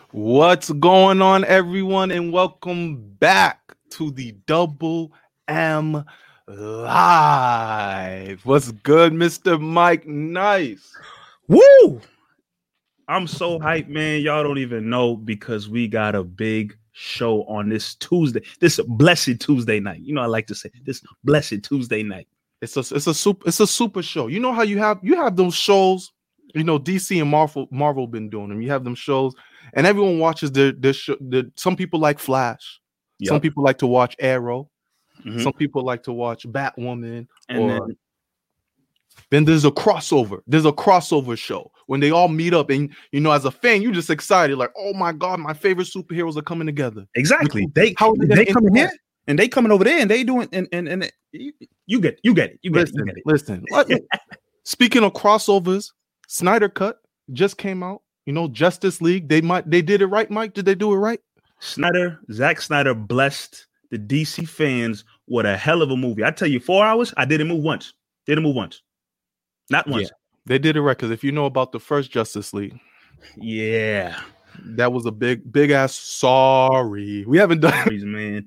What's going on, everyone, and welcome back to the Double M Live. What's good, Mr. Mike Nice? Woo! I'm so hyped, man. Y'all don't even know because we got a big show on this Tuesday, this blessed Tuesday night. You know, I like to say this blessed Tuesday night. It's a super show. You know how you have those shows. You know, DC and Marvel been doing them. You have them shows, and everyone watches their show. Some people like Flash. Yep. Some people like to watch Arrow. Mm-hmm. Some people like to watch Batwoman. And then there's a crossover. There's a crossover show when they all meet up, and you know, as a fan, you're just excited, like, oh my god, my favorite superheroes are coming together. Exactly. They coming here and they coming over there, and they doing and you get it. Listen. Speaking of crossovers, Snyder Cut just came out. You know, Justice League. They did it right, Mike. Did they do it right? Zack Snyder blessed the DC fans with a hell of a movie. I tell you, 4 hours. I didn't move once. Not once. Yeah, they did it right, because if you know about the first Justice League, yeah, that was a big ass sorry. We haven't done it, man.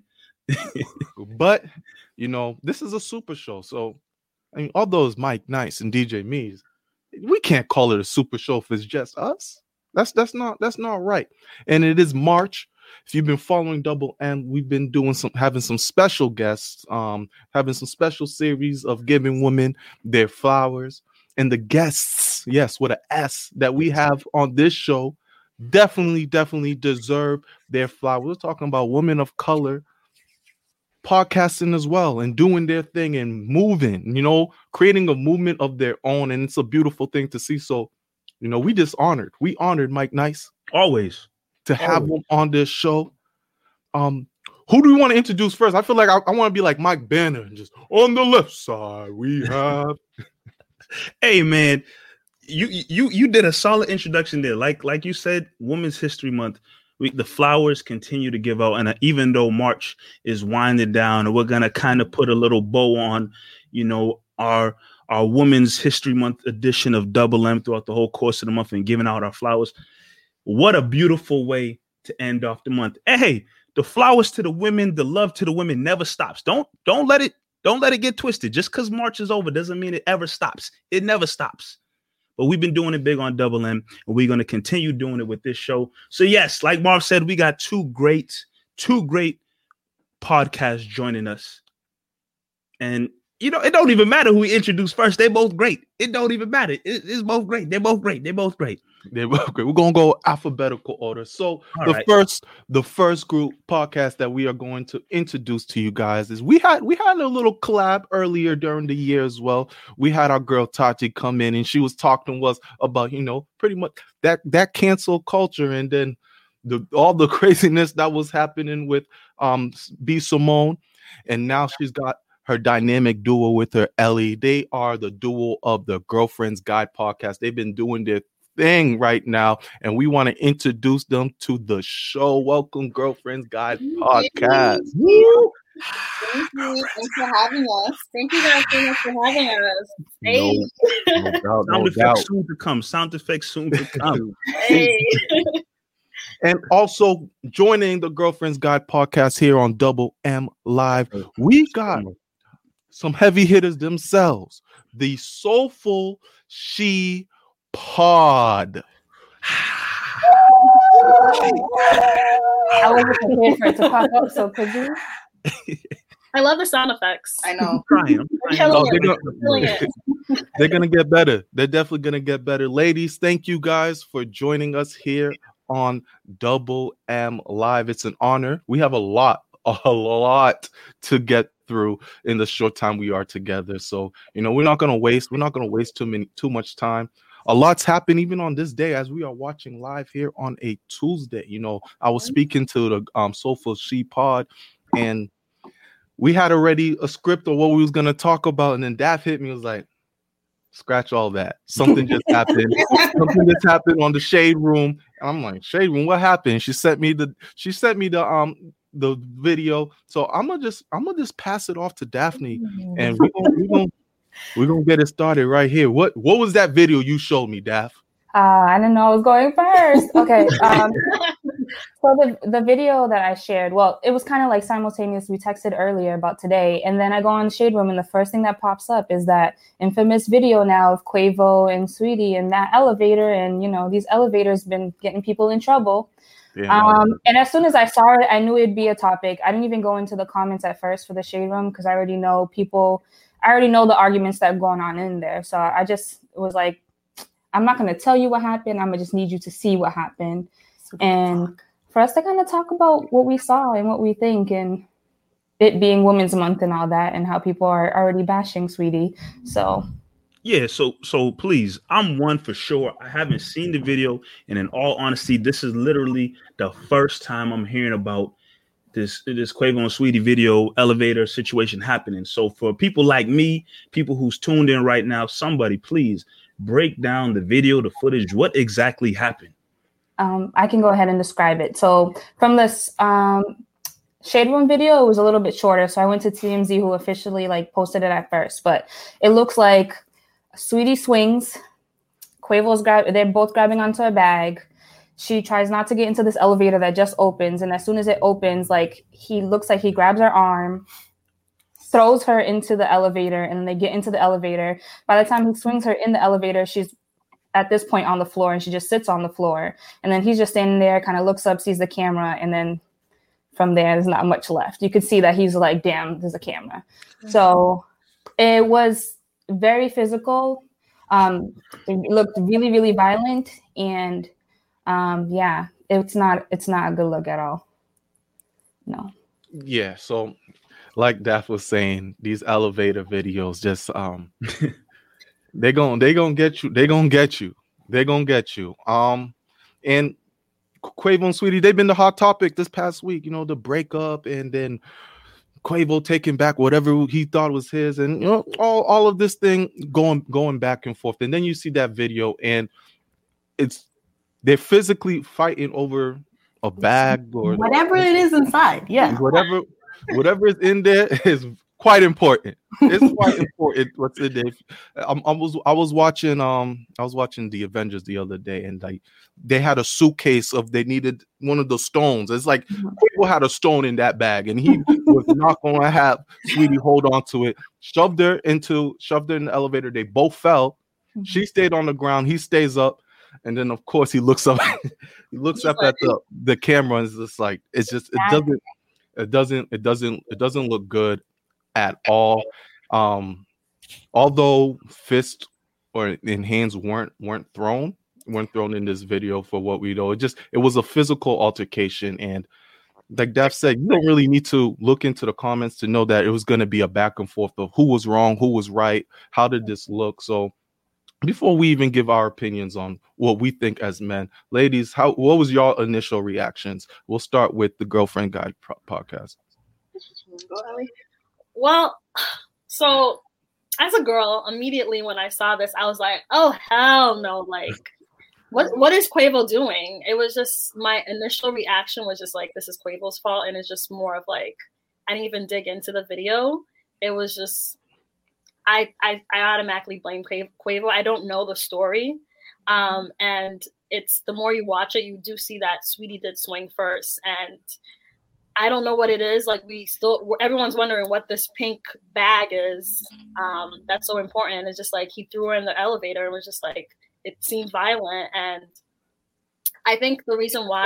But you know, this is a super show. So I mean, all those Mike Nice and DJ Mees, we can't call it a super show if it's just us. That's not right. And it is March. If you've been following Double M, we've been having some special guests, having some special series of giving women their flowers. And the guests, yes, with an S, that we have on this show definitely deserve their flowers. We're talking about women of color podcasting as well, and doing their thing and moving, you know, creating a movement of their own. And it's a beautiful thing to see. So, you know, we honored Mike Nice. Always. To have him on this show. Who do we want to introduce first? I feel like I want to be like Mike Banner and just on the left side we have. Hey man, you did a solid introduction there. Like you said, Women's History Month. The flowers continue to give out, and even though March is winding down, and we're gonna kind of put a little bow on, you know, our Women's History Month edition of Double M throughout the whole course of the month and giving out our flowers. What a beautiful way to end off the month. Hey, the flowers to the women, the love to the women never stops. Don't let it get twisted. Just because March is over doesn't mean it ever stops. It never stops. But we've been doing it big on Double M, and we're going to continue doing it with this show. So yes, like Marv said, we got two great podcasts joining us. And you know, it don't even matter who we introduce first. They're both great. It don't even matter. It's both great. They're both great. We're gonna go alphabetical order. So the first group podcast that we are going to introduce to you guys is we had a little collab earlier during the year as well. We had our girl Tati come in, and she was talking to us about, you know, pretty much that cancel culture, and then all the craziness that was happening with B Simone, and now she's got her dynamic duo with her Ellie. They are the duo of the Girlfriend's Guide podcast. They've been doing their thing right now, and we want to introduce them to the show. Welcome, Girlfriend's Guide podcast. Thanks for having us. Thank you guys so much for having us. Hey. No doubt. Sound effects soon to come. Hey. And also joining the Girlfriend's Guide podcast here on Double M Live, we got some heavy hitters themselves, the Soulful She Pod. I wasn't prepared for it to pop up, so could you? I love the sound effects. I know. I'm trying. They're gonna get better. They're definitely gonna get better. Ladies, thank you guys for joining us here on Double M Live. It's an honor. We have a lot to get through in the short time we are together. So, you know, we're not gonna waste too much time. A lot's happened even on this day as we are watching live here on a Tuesday. You know, I was speaking to the Soulful She Pod, and we had already a script of what we was gonna talk about, and then Daph hit me, was like, scratch all that. Something just happened. Something just happened on the Shade Room. And I'm like, Shade Room, what happened? She sent me the video. So I'm gonna just pass it off to Daphne, and we're gonna get it started right here. What was that video you showed me, Daph? I didn't know I was going first. Okay. So the video that I shared, well, it was kind of like simultaneous. We texted earlier about today, and then I go on Shade Room, and the first thing that pops up is that infamous video now of Quavo and Sweetie in that elevator, and these elevators been getting people in trouble. Yeah, and as soon as I saw it, I knew it'd be a topic. I didn't even go into the comments at first for the Shade Room because I already know the arguments that are going on in there. So I just was like, I'm not going to tell you what happened. I'm going to just need you to see what happened. And for us to kind of talk about what we saw and what we think, and it being Women's Month and all that, and how people are already bashing Sweetie. So yeah, so please, I'm one for sure. I haven't seen the video, and in all honesty, this is literally the first time I'm hearing about this Quavo and Sweetie video elevator situation happening. So for people like me, people who's tuned in right now, somebody please break down the video, the footage. What exactly happened? I can go ahead and describe it. So from this Shade Room video, it was a little bit shorter. So I went to TMZ, who officially posted it at first. But it looks like Sweetie swings. They're both grabbing onto a bag. She tries not to get into this elevator that just opens. And as soon as it opens, he looks like he grabs her arm, throws her into the elevator, and they get into the elevator. By the time he swings her in the elevator, she's at this point on the floor, and she just sits on the floor. And then he's just standing there, kind of looks up, sees the camera, and then from there, there's not much left. You could see that he's like, damn, there's a camera. Mm-hmm. So it was very physical. It looked really, really violent. And yeah, it's not a good look at all. No. Yeah, so like Daph was saying, these elevator videos just they're gonna get you. They're gonna get you. And Quavo and Sweetie, they've been the hot topic this past week. The breakup, and then Quavo taking back whatever he thought was his, and all of this thing going back and forth. And then you see that video, and they're physically fighting over a bag or whatever it is inside. Yeah, whatever is in there is quite important. It's quite important what's in there. I was watching the Avengers the other day, and they had a suitcase they needed one of the stones. It's like people had a stone in that bag, and he was not going to have Sweetie hold on to it. Shoved her in the elevator. They both fell. She stayed on the ground. He stays up, and then of course he looks up. He looks up at the camera, and it's just like it doesn't look good at all. Although fists or in hands weren't thrown in this video, for what we know, it was a physical altercation. And like Daph said, you don't really need to look into the comments to know that it was going to be a back and forth of who was wrong, who was right, how did this look. So before we even give our opinions on what we think as men, ladies, what was your initial reactions? We'll start with the Girlfriend Guide podcast. Go, Ellie. Well, so as a girl, immediately when I saw this, I was like, oh, hell no. What is Quavo doing? It was just, my initial reaction was just this is Quavo's fault. And it's just more of I didn't even dig into the video. It was just, I automatically blame Quavo. I don't know the story. And it's, the more you watch it, you do see that Sweetie did swing first. And I don't know what it is. Everyone's wondering what this pink bag is. That's so important. It's just he threw her in the elevator and was just it seemed violent. And I think the reason why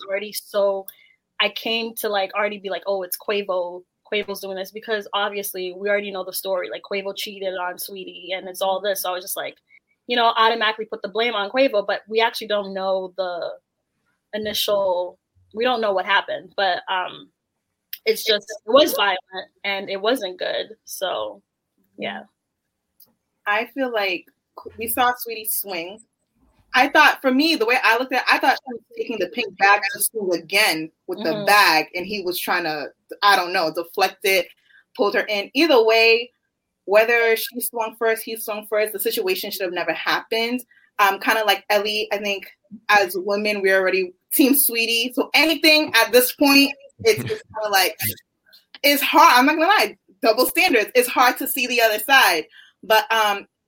I came to already be oh, it's Quavo's doing this, because obviously we already know the story. Quavo cheated on Sweetie and it's all this. So I was just automatically put the blame on Quavo, but we actually don't know the initial. We don't know what happened, but it was violent and it wasn't good. So, yeah. I feel like we saw Sweetie swing. I thought, for me, the way I looked at it, I thought she was taking the pink bag to swing again with the bag, and he was trying to, I don't know, deflect it, pulled her in. Either way, whether she swung first, he swung first, the situation should have never happened. Kind of like Ellie, I think as women, we're already Team Sweetie. So anything at this point, it's kind of it's hard. I'm not gonna lie, double standards. It's hard to see the other side. But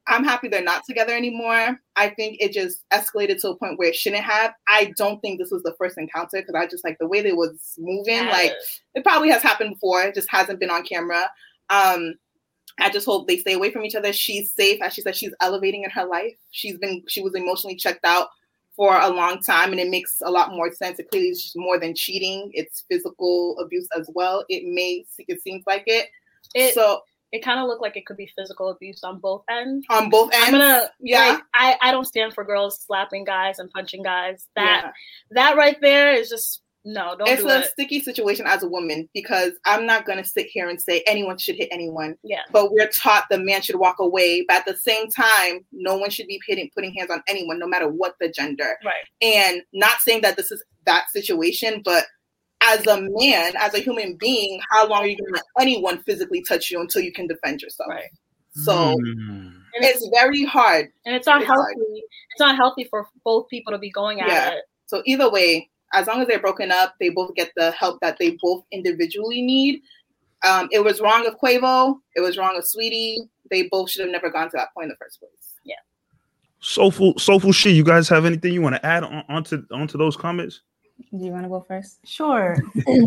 I'm happy they're not together anymore. I think it just escalated to a point where it shouldn't have. I don't think this was the first encounter because I just like the way they was moving. Like it probably has happened before. It just hasn't been on camera. I just hope they stay away from each other. She's safe. As she said, she's elevating in her life. She was emotionally checked out for a long time, and it makes a lot more sense. It clearly is just more than cheating. It's physical abuse as well. It seems like it. It kind of looked like it could be physical abuse on both ends. On both ends? Like, I don't stand for girls slapping guys and punching guys. That right there is just, no, don't do it. It's a sticky situation as a woman because I'm not going to sit here and say anyone should hit anyone. Yeah. But we're taught the man should walk away. But at the same time, no one should be putting hands on anyone, no matter what the gender. Right. And not saying that this is that situation, but as a man, as a human being, how long are you going to let anyone physically touch you until you can defend yourself? Right. So it's very hard. And it's not healthy. It's not healthy for both people to be going at it. So either way, as long as they're broken up, they both get the help that they both individually need. It was wrong of Quavo. It was wrong of Sweetie. They both should have never gone to that point in the first place. Yeah. Soulful She, you guys have anything you want to add onto those comments? Do you want to go first? Sure.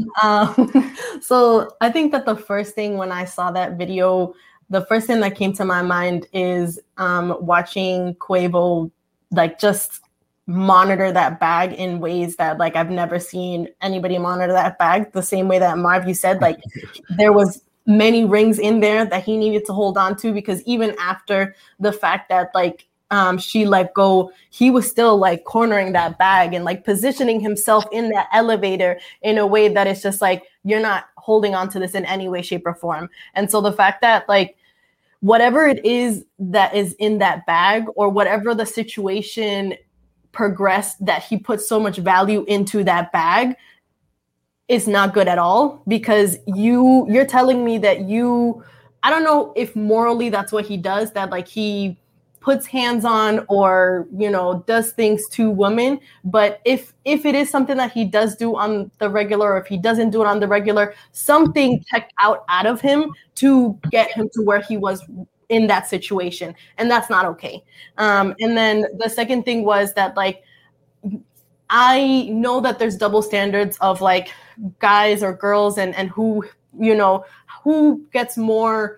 So I think that the first thing when I saw that video, the first thing that came to my mind is watching Quavo like just monitor that bag in ways that like I've never seen anybody monitor that bag the same way that Marv, you said, like there was many rings in there that he needed to hold on to, because even after the fact that like she let go, he was still like cornering that bag and like positioning himself in that elevator in a way that it's just like, you're not holding on to this in any way, shape, or form. And so the fact that like whatever it is that is in that bag, or whatever the situation progressed, that he put so much value into that bag, is not good at all, because you're telling me that I don't know if morally that's what he does, that like he puts hands on or, you know, does things to women. But if it is something that he does do on the regular, or if he doesn't do it on the regular, something checked out of him to get him to where he was in that situation. And that's not okay. And then the second thing was that like, I know that there's double standards of like guys or girls and who, you know, who gets more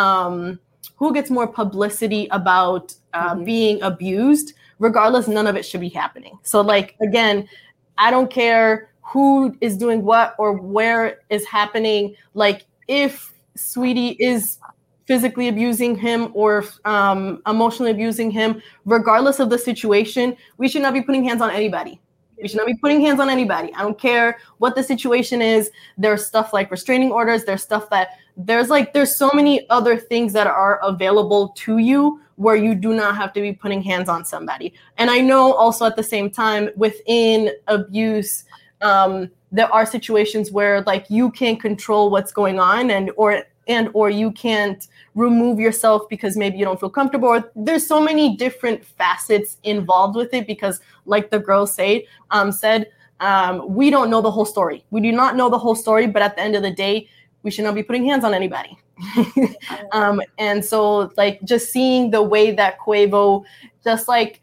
publicity about being abused. Regardless, none of it should be happening. So like, again, I don't care who is doing what or where it is happening. Like if Sweetie is physically abusing him or emotionally abusing him, regardless of the situation, we should not be putting hands on anybody. We should not be putting hands on anybody. I don't care what the situation is. There's stuff like restraining orders. There's stuff that there's so many other things that are available to you where you do not have to be putting hands on somebody. And I know also at the same time within abuse, there are situations where like you can't control what's going on or you can't remove yourself because maybe you don't feel comfortable. Or there's so many different facets involved with it, because like the girl said, we don't know the whole story. We do not know the whole story, but at the end of the day, we should not be putting hands on anybody. And so like just seeing the way that Quavo just like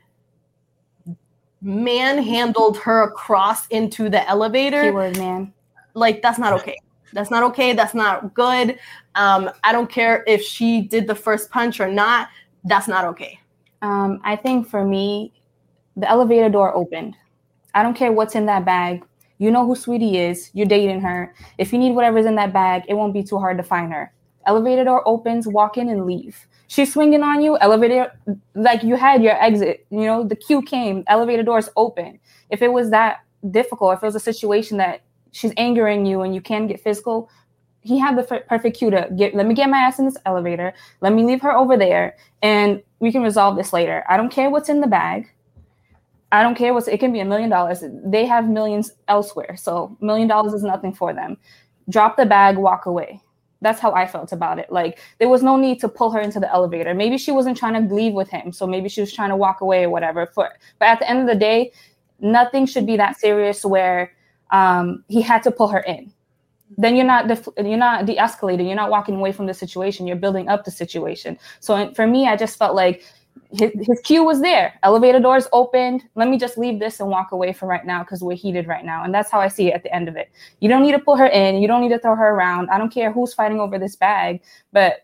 manhandled her across into the elevator. Keyword man. Like that's not okay. That's not okay. That's not good. I don't care if she did the first punch or not. That's not okay. I think for me, the elevator door opened. I don't care what's in that bag. You know who Sweetie is. You're dating her. If you need whatever's in that bag, it won't be too hard to find her. Elevator door opens, walk in and leave. She's swinging on you. Elevator, like you had your exit. You know, the cue came. Elevator doors open. If it was that difficult, if it was a situation that she's angering you and you can get physical, he had the perfect cue to let me get my ass in this elevator. Let me leave her over there and we can resolve this later. I don't care what's in the bag. I don't care it can be $1 million. They have millions elsewhere. So $1 million is nothing for them. Drop the bag, walk away. That's how I felt about it. Like there was no need to pull her into the elevator. Maybe she wasn't trying to leave with him. So maybe she was trying to walk away or whatever. But at the end of the day, nothing should be that serious where he had to pull her in. then you're not de-escalating. You're not walking away from the situation. You're building up the situation. So for me, I just felt like his cue was there. Elevator doors opened. Let me just leave this and walk away for right now because we're heated right now. And that's how I see it at the end of it. You don't need to pull her in. You don't need to throw her around. I don't care who's fighting over this bag. But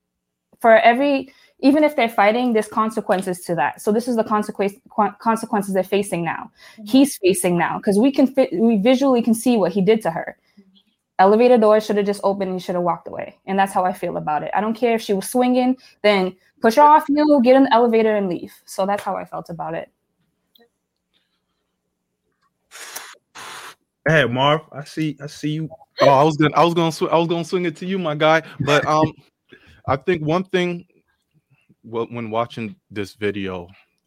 even if they're fighting, there's consequences to that. So this is the consequences they're facing now. Mm-hmm. He's facing now because we visually can see what he did to her. Elevator doors should have just opened and he should have walked away. And that's how I feel about it. I don't care if she was swinging, then push her off you, get in the elevator and leave. So that's how I felt about it. Hey, Marv, I see you. Oh, I was gonna swing it to you, my guy. But I think one thing when watching this video,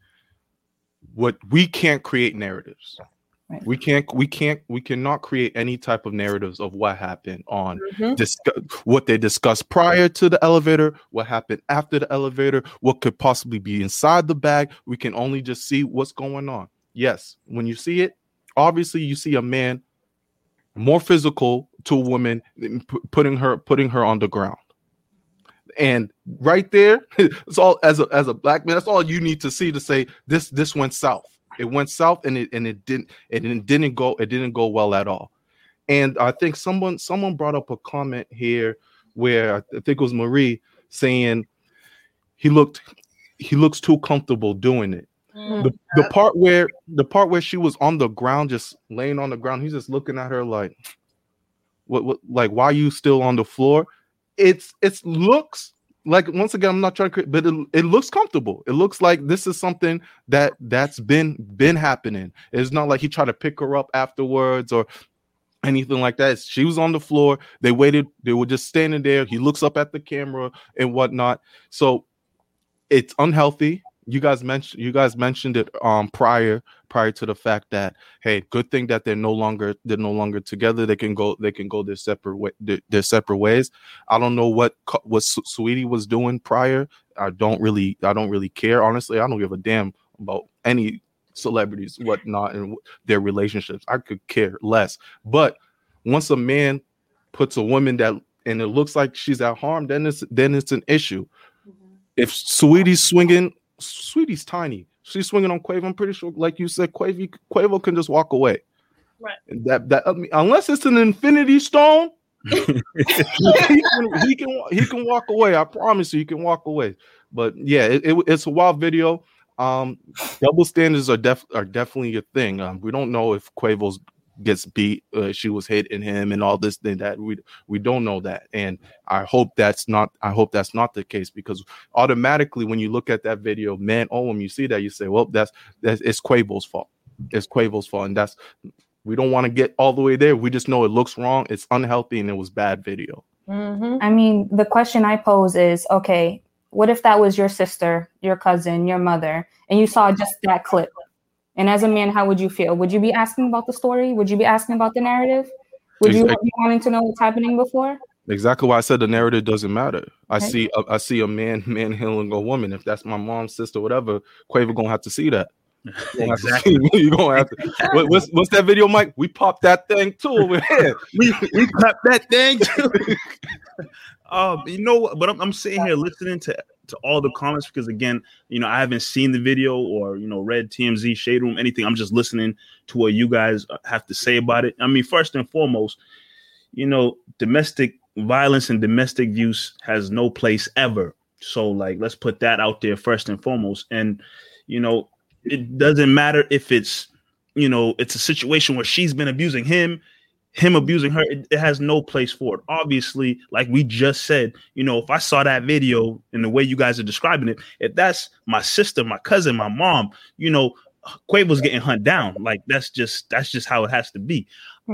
what we can't create narratives. Right. We cannot create any type of narratives of what happened on what they discussed prior to the elevator, what happened after the elevator, what could possibly be inside the bag. We can only just see what's going on. Yes, when you see it, obviously you see a man more physical to a woman, putting her on the ground. And right there, it's all as a black man, that's all you need to see to say this went south. It went south and it didn't go well at all. And I think someone brought up a comment here where I think it was Marie saying he looks too comfortable doing it. The part where she was on the ground, just laying on the ground, he's just looking at her like, what like, why are you still on the floor? It looks like, once again, I'm not trying to, but it looks comfortable. It looks like this is something that's been happening. It's not like he tried to pick her up afterwards or anything like that. She was on the floor. They waited. They were just standing there. He looks up at the camera and whatnot. So it's unhealthy. You guys mentioned it prior to the fact that, hey, good thing that they're no longer together. They can go their separate ways. I don't know what Saweetie was doing prior. I don't really care, honestly. I don't give a damn about any celebrities, whatnot, and their relationships. I could care less. But once a man puts a woman and it looks like she's at harm, then it's an issue. If Saweetie's swinging. Sweetie's tiny. She's swinging on Quavo. I'm pretty sure, like you said, Quavo can just walk away. Right. That unless it's an infinity stone, he can walk away. I promise you, he can walk away. But yeah, it's a wild video. Double standards are definitely a thing. We don't know if Quavo's gets beat, she was hitting him and all this thing that we don't know that, and I hope that's not the case, because automatically when you look at that video, man, when you see that, you say, well, that's it's Quavo's fault. It's Quavo's fault, and we don't want to get all the way there. We just know it looks wrong, it's unhealthy, and it was bad video. I mean, the question I pose is, okay, what if that was your sister, your cousin, your mother, and you saw just that clip? And as a man, how would you feel? Would you be asking about the story? Would you be asking about the narrative? Would you be wanting to know what's happening before? Exactly why I said the narrative doesn't matter. I see a man healing a woman. If that's my mom's sister, whatever, Quavo gonna have to see that. Exactly. You're gonna have to. What's that video, Mike? We popped that thing too over here. we popped that thing too. You know what? But I'm sitting here listening to all the comments because, again, I haven't seen the video or read TMZ, Shade Room, anything. I'm just listening to what you guys have to say about it. I mean, first and foremost, domestic violence and domestic abuse has no place ever. So, let's put that out there first and foremost. And it doesn't matter if it's it's a situation where she's been abusing him abusing her. It has no place for it. Obviously, like we just said, if I saw that video and the way you guys are describing it, if that's my sister, my cousin, my mom, Quavo's getting hunted down. Like that's just how it has to be.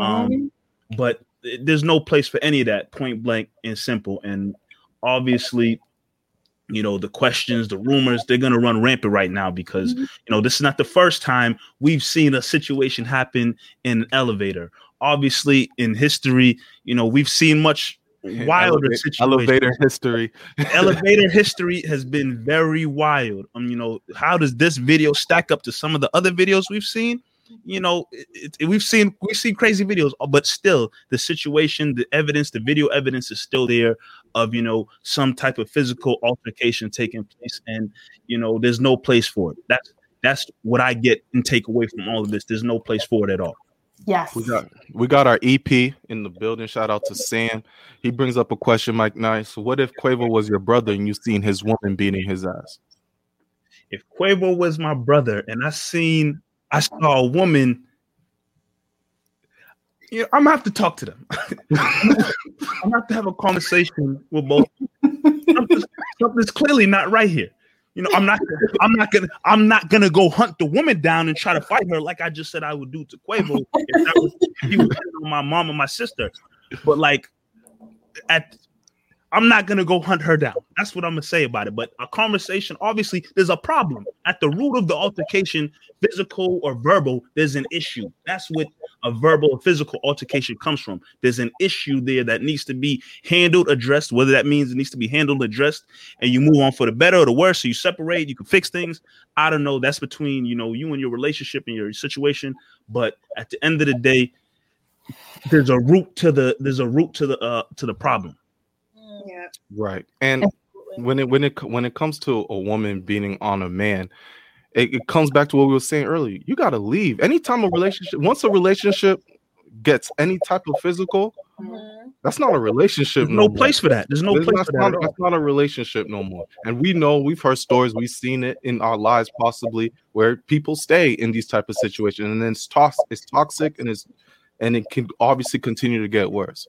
But there's no place for any of that, point blank and simple. And obviously, the questions, the rumors, they're going to run rampant right now because, this is not the first time we've seen a situation happen in an elevator. Obviously, in history, we've seen much wilder situations. Elevator history. Elevator history has been very wild. How does this video stack up to some of the other videos we've seen? we've seen crazy videos, but still the situation, the evidence, the video evidence is still there of, some type of physical altercation taking place. And, there's no place for it. That's what I get and take away from all of this. There's no place for it at all. Yes. We got our EP in the building. Shout out to Sam. He brings up a question, Mike Nice. What if Quavo was your brother and you seen his woman beating his ass? If Quavo was my brother and I saw a woman, I'm gonna have to talk to them. I'm gonna have to have a conversation with both. Something's clearly not right here. I'm not gonna go hunt the woman down and try to fight her like I just said I would do to Quavo if he was on my mom or my sister. But I'm not gonna go hunt her down. That's what I'm gonna say about it. But a conversation, obviously, there's a problem at the root of the altercation, physical or verbal. There's an issue. That's what a verbal or physical altercation comes from. There's an issue there that needs to be handled, addressed. Whether that means it needs to be handled, addressed, and you move on for the better or the worse. So you separate. You can fix things. I don't know. That's between you and your relationship and your situation. But at the end of the day, there's a root to the problem. Yeah. Right. And when it comes to a woman beating on a man, it comes back to what we were saying earlier. You got to leave. Anytime once a relationship gets any type of physical, that's not a relationship. There's no place for that. There's no place for that. That's not a relationship no more. And we've heard stories, we've seen it in our lives possibly, where people stay in these type of situations, and then it's toxic, and it can obviously continue to get worse.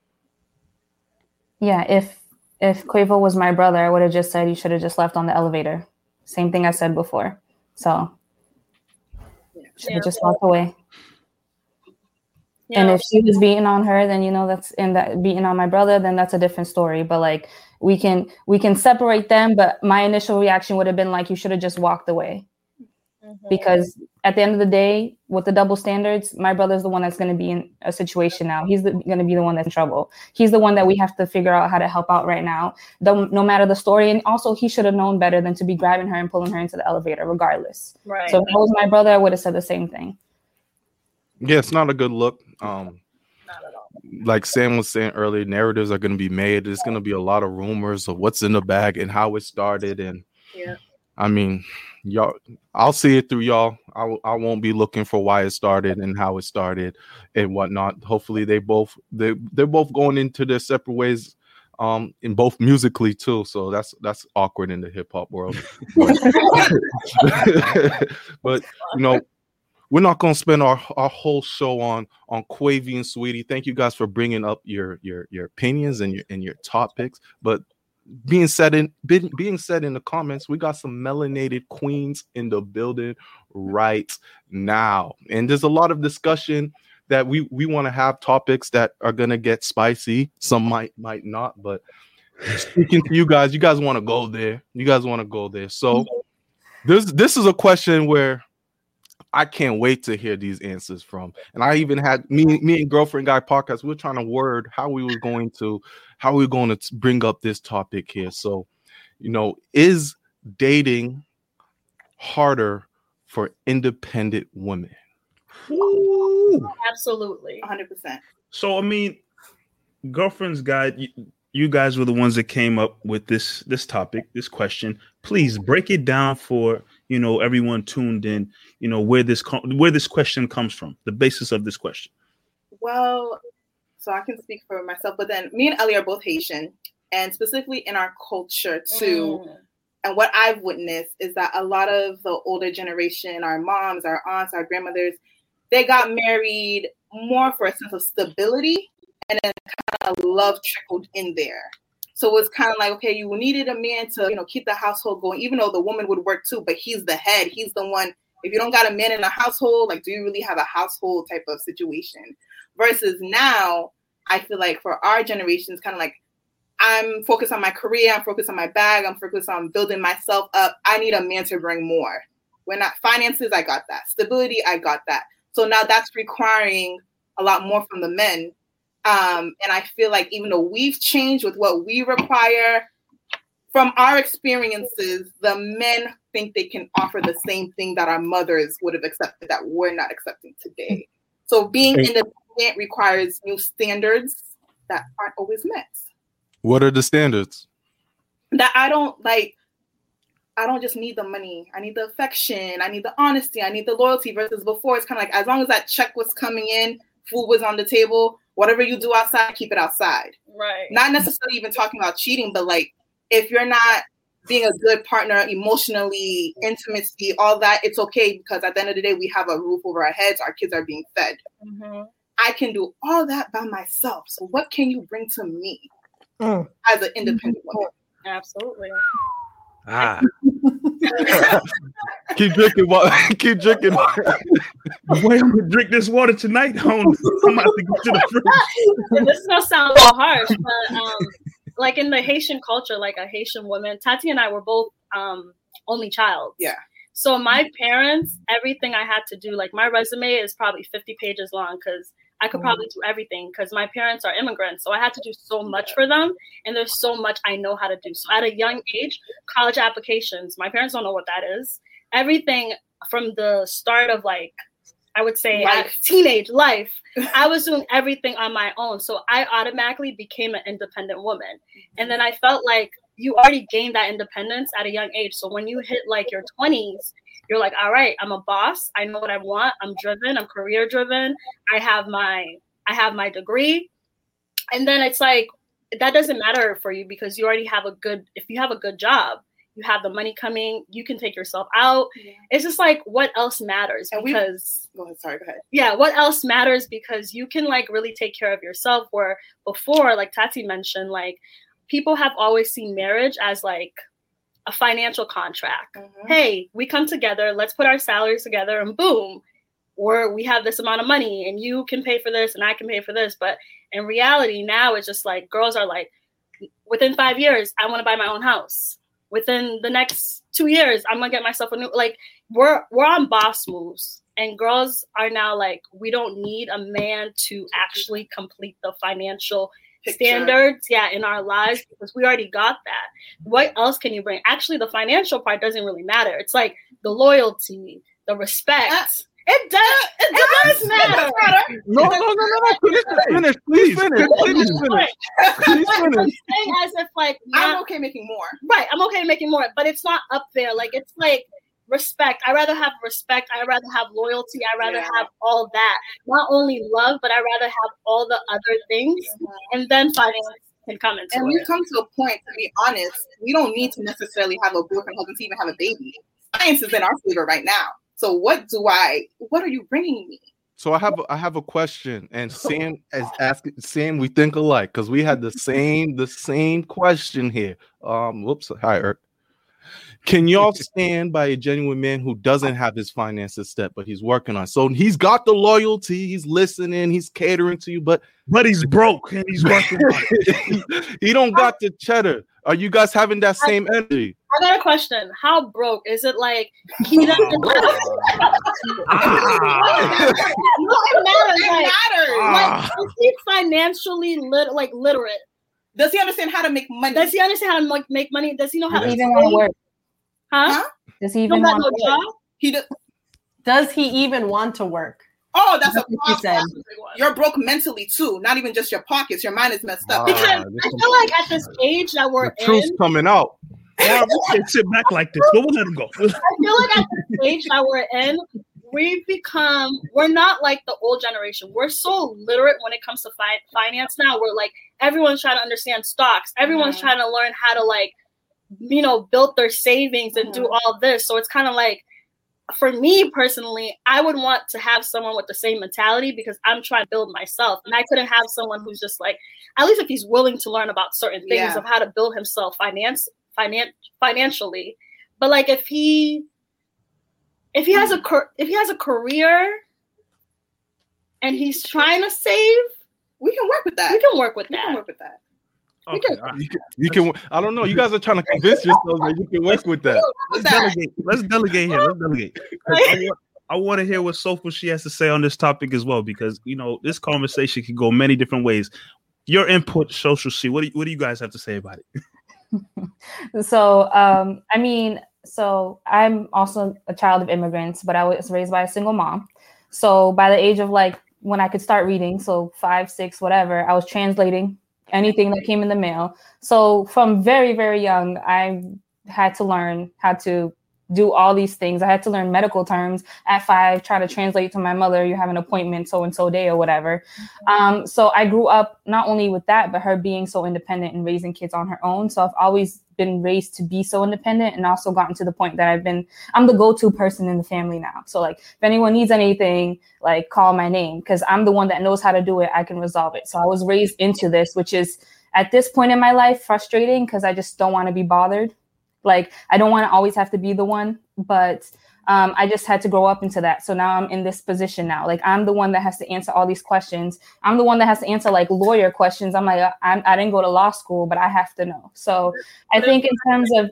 Yeah, if Quavo was my brother, I would have just said you should have just left on the elevator. Same thing I said before. So should have just walked away. Yeah. And if she was beating on her, then that beating on my brother, then that's a different story. But we can separate them. But my initial reaction would have been you should have just walked away. Because at the end of the day, with the double standards, my brother's the one that's going to be in a situation now. He's going to be the one that's in trouble. He's the one that we have to figure out how to help out right now, no matter the story. And also, he should have known better than to be grabbing her and pulling her into the elevator, regardless. Right. So if that was my brother, I would have said the same thing. Yeah, it's not a good look. Not at all. Like Sam was saying earlier, narratives are going to be made. There's going to be a lot of rumors of what's in the bag and how it started. And I mean, y'all, I'll see it through y'all. I won't be looking for why it started and how it started and whatnot. Hopefully they're both going into their separate ways, in both musically too. So that's awkward in the hip hop world. But we're not going to spend our whole show on Quavy and Sweetie. Thank you guys for bringing up your opinions and your topics. But being said in the comments, we got some melanated queens in the building right now, and there's a lot of discussion that we want to have, topics that are gonna get spicy. Some might not, but speaking to you guys want to go there. So this is a question where I can't wait to hear these answers from. And I even had me and Girlfriend Guy podcast. We were trying to word how we were going to bring up this topic here. So, is dating harder for independent women? Ooh. Absolutely, 100%. So, I mean, Girlfriend's Guide, you guys were the ones that came up with this topic, this question. Please break it down for everyone tuned in. Where this question comes from, the basis of this question. Well, so I can speak for myself, but then me and Ellie are both Haitian, and specifically in our culture too. And what I've witnessed is that a lot of the older generation, our moms, our aunts, our grandmothers, they got married more for a sense of stability, and then kind of love trickled in there. So it was kind of like, okay, you needed a man to, keep the household going, even though the woman would work too, but he's the head. He's the one. If you don't got a man in a household, do you really have a household type of situation? Versus now, I feel like for our generation, it's kind of like, I'm focused on my career, I'm focused on my bag, I'm focused on building myself up. I need a man to bring more. When not finances, I got that. Stability, I got that. So now that's requiring a lot more from the men. And I feel like even though we've changed with what we require, from our experiences, the men think they can offer the same thing that our mothers would have accepted that we're not accepting today. So being independent requires new standards that aren't always met. What are the standards? That I don't just need the money. I need the affection. I need the honesty. I need the loyalty. Versus before, it's kind of like, as long as that check was coming in, food was on the table, whatever you do outside, keep it outside. Right. Not necessarily even talking about cheating, but like, if you're not being a good partner emotionally, intimacy, all that, it's okay, because at the end of the day, we have a roof over our heads. Our kids are being fed. Mm-hmm. I can do all that by myself. So what can you bring to me as an independent woman? Absolutely. Keep drinking water. Keep drinking water. Wait, I'm gonna drink this water tonight. I'm about to go to the fridge. This is gonna sound a little harsh, but like in the Haitian culture, like a Haitian woman, Tati and I were both only child. Yeah. So my parents, everything I had to do, like my resume is probably 50 pages long because I could probably do everything because my parents are immigrants. So I had to do so much for them. And there's so much I know how to do. So at a young age, college applications, my parents don't know what that is. Everything from the start of like, I would say teenage life, I was doing everything on my own. So I automatically became an independent woman. And then I felt like you already gained that independence at a young age. So when you hit like your 20s, you're like, all right, I'm a boss. I know what I want. I'm driven. I'm career driven. I have my degree. And then it's like, that doesn't matter for you because you already have if you have a good job, you have the money coming, you can take yourself out. Yeah. It's just like, what else matters? And go ahead. Yeah, what else matters? Because you can like really take care of yourself. Where before, like Tati mentioned, like people have always seen marriage as like a financial contract. Mm-hmm. Hey, we come together, let's put our salaries together and boom, or we have this amount of money and you can pay for this and I can pay for this. But in reality, now it's just like girls are like, within 5 years, I want to buy my own house. Within the next 2 years, I'm gonna get myself a new, like we're on boss moves. And girls are now like, we don't need a man to actually complete the financial standards, in our lives, because we already got that. What else can you bring? Actually, the financial part doesn't really matter. It's like the loyalty, the respect. It does matter. No. Finish. Please finish. As if like I'm okay making more. Right, I'm okay making more, but it's not up there. Like it's like respect. I rather have respect. I rather have loyalty. I rather have all that. Not only love, but I rather have all the other things, and then finance can come into it. And we've come to a point, to be honest, we don't need to necessarily have a boyfriend husband to even have a baby. Science is in our favor right now. So what are you bringing me? So I have a question, and Sam is asking. Sam, we think alike because we had the same question here. Hi, Eric. Can y'all stand by a genuine man who doesn't have his finances set, but he's working on? So he's got the loyalty, he's listening, he's catering to you, but he's broke and he's working on it. He don't got the cheddar. Are you guys having that same energy? I got a question. How broke is it? Like he doesn't. No, it matters. Like, is he financially literate? Does he understand how to make money? Does he understand how to make money? Does he know how to even want to work? Huh? Does he even want to work? Does he even want to work? Oh, that's a problem. You're broke mentally too, not even just your pockets. Your mind is messed up. Because I feel like at this age that we're in, truth's coming out. Yeah, we can't sit back like this, but we'll let him go. I feel like at this age that we're in, we're not like the old generation. We're so literate when it comes to finance now. We're like, everyone's trying to understand stocks. Everyone's trying to learn how to like, build their savings and do all this. So it's kind of like, for me personally, I would want to have someone with the same mentality because I'm trying to build myself. And I couldn't have someone who's just like, at least if he's willing to learn about certain things of how to build himself financially. But like if he has a career and he's trying to save, we can work with that. Okay. You can. I don't know. You guys are trying to convince yourselves that you can work with that. Let's delegate here. I want to hear what Soulful she has to say on this topic as well, because this conversation can go many different ways. Your input, Social C. What do you guys have to say about it? So, I mean, So I'm also a child of immigrants, but I was raised by a single mom. So by the age of like when I could start reading, so 5, 6, whatever, I was translating anything that came in the mail. So from very, very young, I had to learn how to do all these things. I had to learn medical terms at 5, try to translate to my mother, you have an appointment so-and-so day or whatever. So I grew up not only with that, but her being so independent and raising kids on her own. So I've always been raised to be so independent, and also gotten to the point that I'm the go-to person in the family now. So like if anyone needs anything, like call my name, because I'm the one that knows how to do it. I can resolve it. So I was raised into this, which is at this point in my life frustrating because I just don't want to be bothered. Like, I don't want to always have to be the one, but I just had to grow up into that. So now I'm in this position now. Like, I'm the one that has to answer all these questions. I'm the one that has to answer like lawyer questions. I'm like, I didn't go to law school, but I have to know. So I think in terms of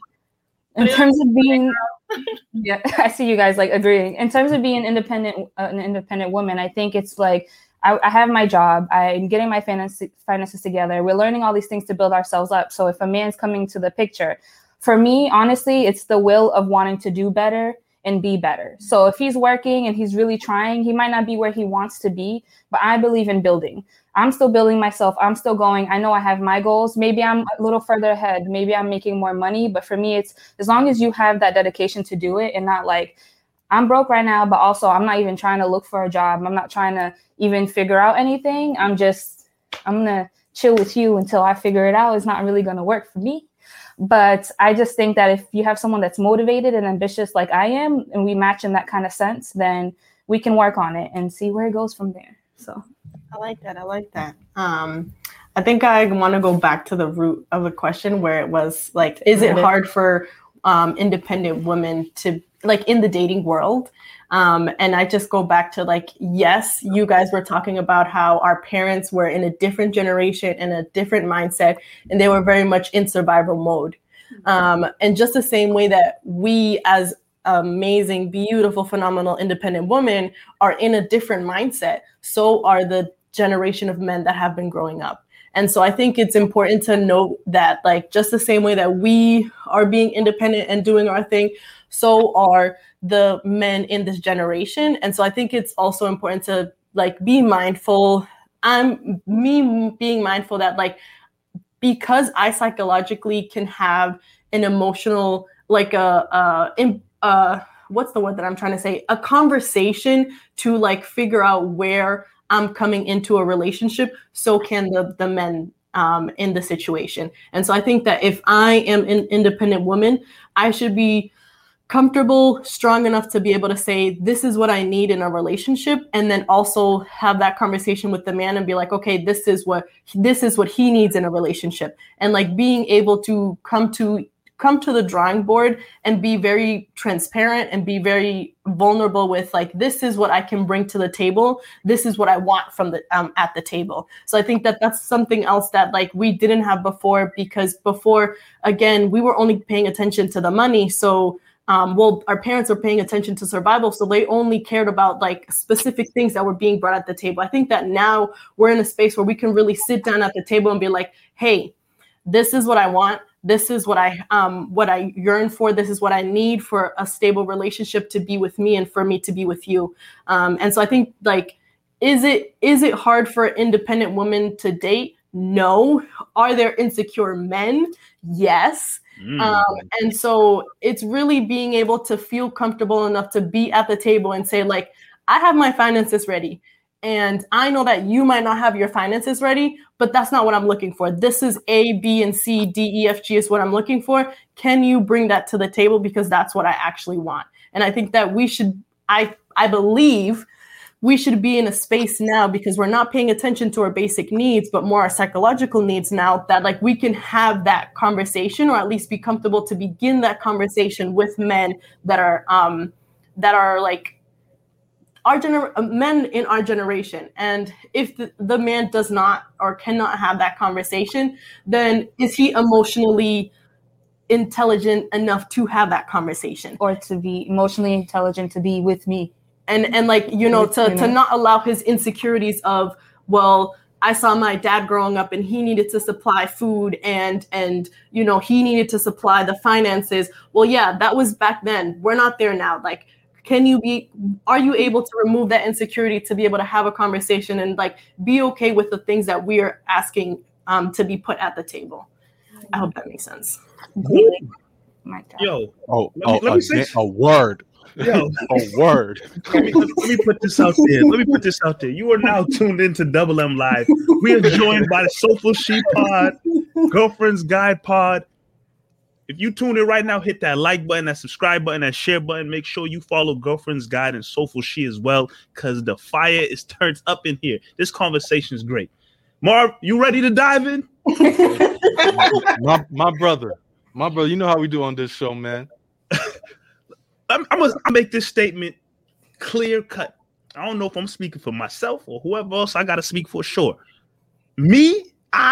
being, yeah, I see you guys like agreeing. In terms of being an independent woman, I think it's like, I have my job. I'm getting my finances together. We're learning all these things to build ourselves up. So if a man's coming to the picture, for me, honestly, it's the will of wanting to do better and be better. So if he's working and he's really trying, he might not be where he wants to be, but I believe in building. I'm still building myself. I'm still going. I know I have my goals. Maybe I'm a little further ahead. Maybe I'm making more money. But for me, it's as long as you have that dedication to do it and not like, I'm broke right now, but also I'm not even trying to look for a job. I'm not trying to even figure out anything. I'm going to chill with you until I figure it out. It's not really going to work for me. But I just think that if you have someone that's motivated and ambitious like I am, and we match in that kind of sense, then we can work on it and see where it goes from there. So I like that. I think I want to go back to the root of the question where it was like, is it hard for independent women to like in the dating world? And I just go back to like, yes, you guys were talking about how our parents were in a different generation and a different mindset, and they were very much in survival mode. And just the same way that we as amazing, beautiful, phenomenal, independent women are in a different mindset, so are the generation of men that have been growing up. And so I think it's important to note that like just the same way that we are being independent and doing our thing, so are the men in this generation. And so I think it's also important to like be mindful. Being mindful that like, because I psychologically can have an emotional, like what's the word that I'm trying to say? A conversation to like figure out where I'm coming into a relationship, so can the men in the situation. And so I think that if I am an independent woman, I should be comfortable, strong enough to be able to say, this is what I need in a relationship. And then also have that conversation with the man and be like, okay, this is what he needs in a relationship. And like being able to come to the drawing board and be very transparent and be very vulnerable with like, this is what I can bring to the table. This is what I want from the at the table. So I think that that's something else that like we didn't have before, because before, again, we were only paying attention to the money. So our parents are paying attention to survival, so they only cared about like specific things that were being brought at the table. I think that now we're in a space where we can really sit down at the table and be like, hey, this is what I want. This is what I yearn for. This is what I need for a stable relationship to be with me and for me to be with you. And so I think like, is it hard for independent women to date? No. Are there insecure men? Yes. And so it's really being able to feel comfortable enough to be at the table and say like, I have my finances ready. And I know that you might not have your finances ready, but that's not what I'm looking for. This is A, B, and C, D, E, F, G is what I'm looking for. Can you bring that to the table? Because that's what I actually want. And I think that I believe we should be in a space now, because we're not paying attention to our basic needs, but more our psychological needs now, that like we can have that conversation, or at least be comfortable to begin that conversation with men that are like men in our generation. And if the man does not or cannot have that conversation, then is he emotionally intelligent enough to have that conversation, or to be emotionally intelligent to be with me? And like, to not allow his insecurities of, well, I saw my dad growing up and he needed to supply food and you know, he needed to supply the finances. Well, yeah, that was back then. We're not there now. Like, are you able to remove that insecurity to be able to have a conversation and like be okay with the things that we are asking to be put at the table? I hope that makes sense. My God. Yo, let me say a word. Yo, a word. Let me put this out there. You are now tuned into Double M Live. We are joined by the Soulful She Pod, Girlfriend's Guide Pod. If you tune in right now, hit that like button, that subscribe button, that share button. Make sure you follow Girlfriend's Guide and Soulful She as well, because the fire is turned up in here. This conversation is great. Marv, you ready to dive in? my brother, you know how we do on this show, man. I'll make this statement clear cut. I don't know if I'm speaking for myself or whoever else I got to speak for sure. We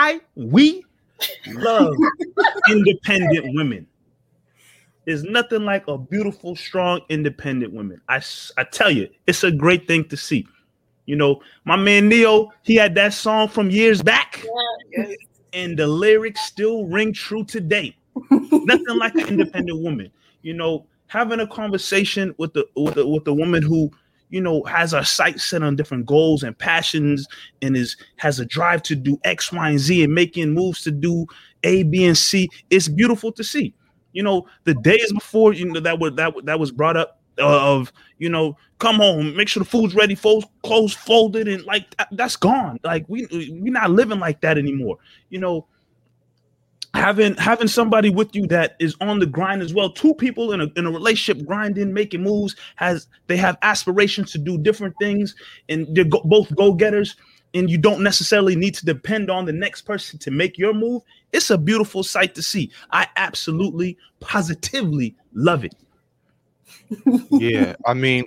love independent women. There's nothing like a beautiful, strong, independent woman. I tell you, it's a great thing to see. You know, my man Neo, he had that song from years back, and the lyrics still ring true today. Nothing like an independent woman. You know, having a conversation with the woman who, you know, has her sights set on different goals and passions and has a drive to do X, Y, and Z and making moves to do A, B, and C. It's beautiful to see. You know, the days before, you know, that was brought up of, you know, come home, make sure the food's ready, clothes folded, and like that's gone. Like we're not living like that anymore. You know, having somebody with you that is on the grind as well. Two people in a relationship grinding, making moves, they have aspirations to do different things, and they're both go-getters, and you don't necessarily need to depend on the next person to make your move. It's a beautiful sight to see. I absolutely, positively love it. Yeah, I mean,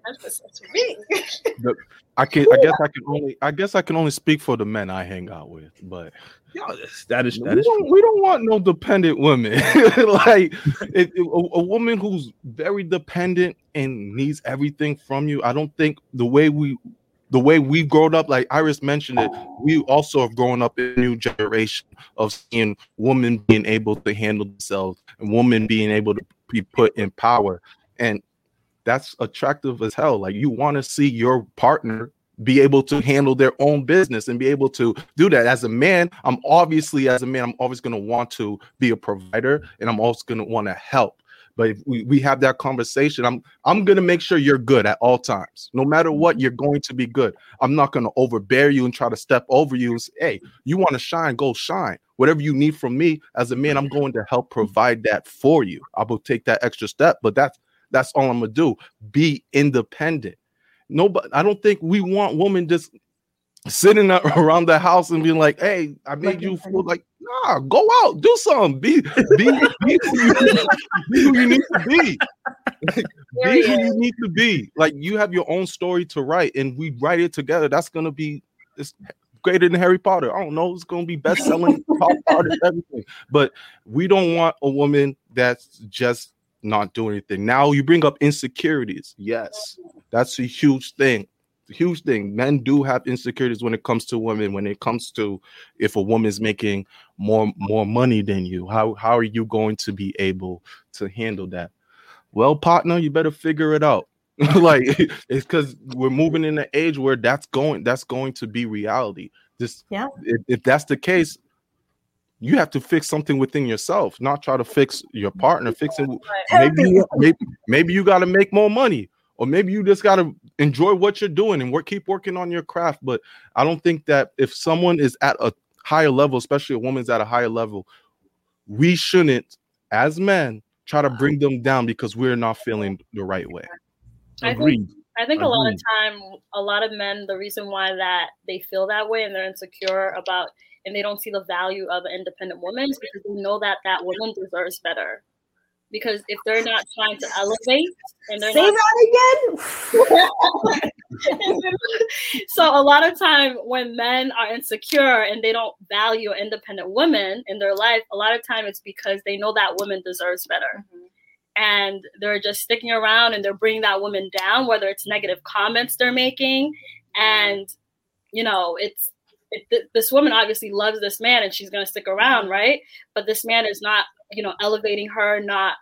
I guess I can only speak for the men I hang out with, but that is we don't want no dependent women. Like a woman who's very dependent and needs everything from you. I don't think the way we've grown up, like Iris mentioned it, we also have grown up in a new generation of seeing women being able to handle themselves and women being able to be put in power. And that's attractive as hell. Like, you want to see your partner be able to handle their own business and be able to do that. As a man, I'm always going to want to be a provider, and I'm also going to want to help. But if we have that conversation, I'm going to make sure you're good at all times. No matter what, you're going to be good. I'm not going to overbear you and try to step over you and say, hey, you want to shine, go shine. Whatever you need from me as a man, I'm going to help provide that for you. I will take that extra step, but that's all I'm going to do. Be independent. Nobody, I don't think we want women just sitting around the house and being like, hey, I made you feel like, nah, go out, do something. Be who you need to be. Be who you need to be. Like, you have your own story to write, and we write it together. That's going to be greater than Harry Potter. I don't know. It's going to be best-selling, artist, everything. But we don't want a woman that's just not doing anything. Now you bring up insecurities. Yes, that's a huge thing. Huge thing. Men do have insecurities when it comes to women. When it comes to if a woman's making more money than you, how are you going to be able to handle that? Well, partner, you better figure it out. Like, it's because we're moving in an age where that's going to be reality. If that's the case, you have to fix something within yourself, not try to fix your partner. Maybe you got to make more money, or maybe you just got to enjoy what you're doing and keep working on your craft. But I don't think that if someone is at a higher level, especially a woman's at a higher level, we shouldn't, as men, try to bring them down because we're not feeling the right way. Agreed. I think a lot of time, a lot of men, the reason why that they feel that way and they're insecure about, and they don't see the value of an independent woman, is because they know that woman deserves better. Because if they're not trying to elevate, and they're that again. So a lot of time when men are insecure and they don't value independent women in their life, a lot of time it's because they know that woman deserves better. Mm-hmm. And they're just sticking around and they're bringing that woman down, whether it's negative comments they're making. And, you know, this woman obviously loves this man and she's going to stick around, right? But this man is not, elevating her, not,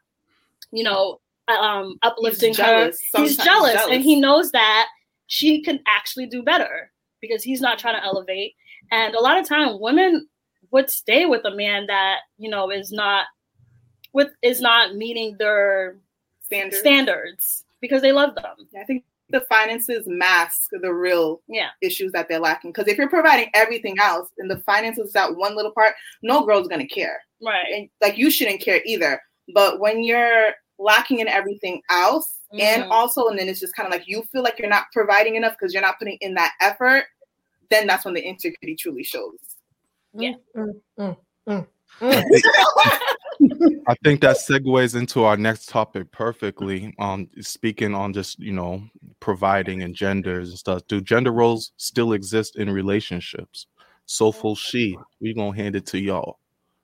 uplifting her. He's jealous, and he knows that she can actually do better because he's not trying to elevate. And a lot of time, women would stay with a man that is not meeting their standards because they love them. I think the finances mask the real issues that they're lacking. Because if you're providing everything else and the finances is that one little part, no girl's gonna care, right? And you shouldn't care either. But when you're lacking in everything else, and then it's just kind of like you feel like you're not providing enough because you're not putting in that effort, then that's when the insecurity truly shows. Yeah. I think that segues into our next topic perfectly. Speaking on just providing and genders and stuff. Do gender roles still exist in relationships? Soulful She, we gonna hand it to y'all.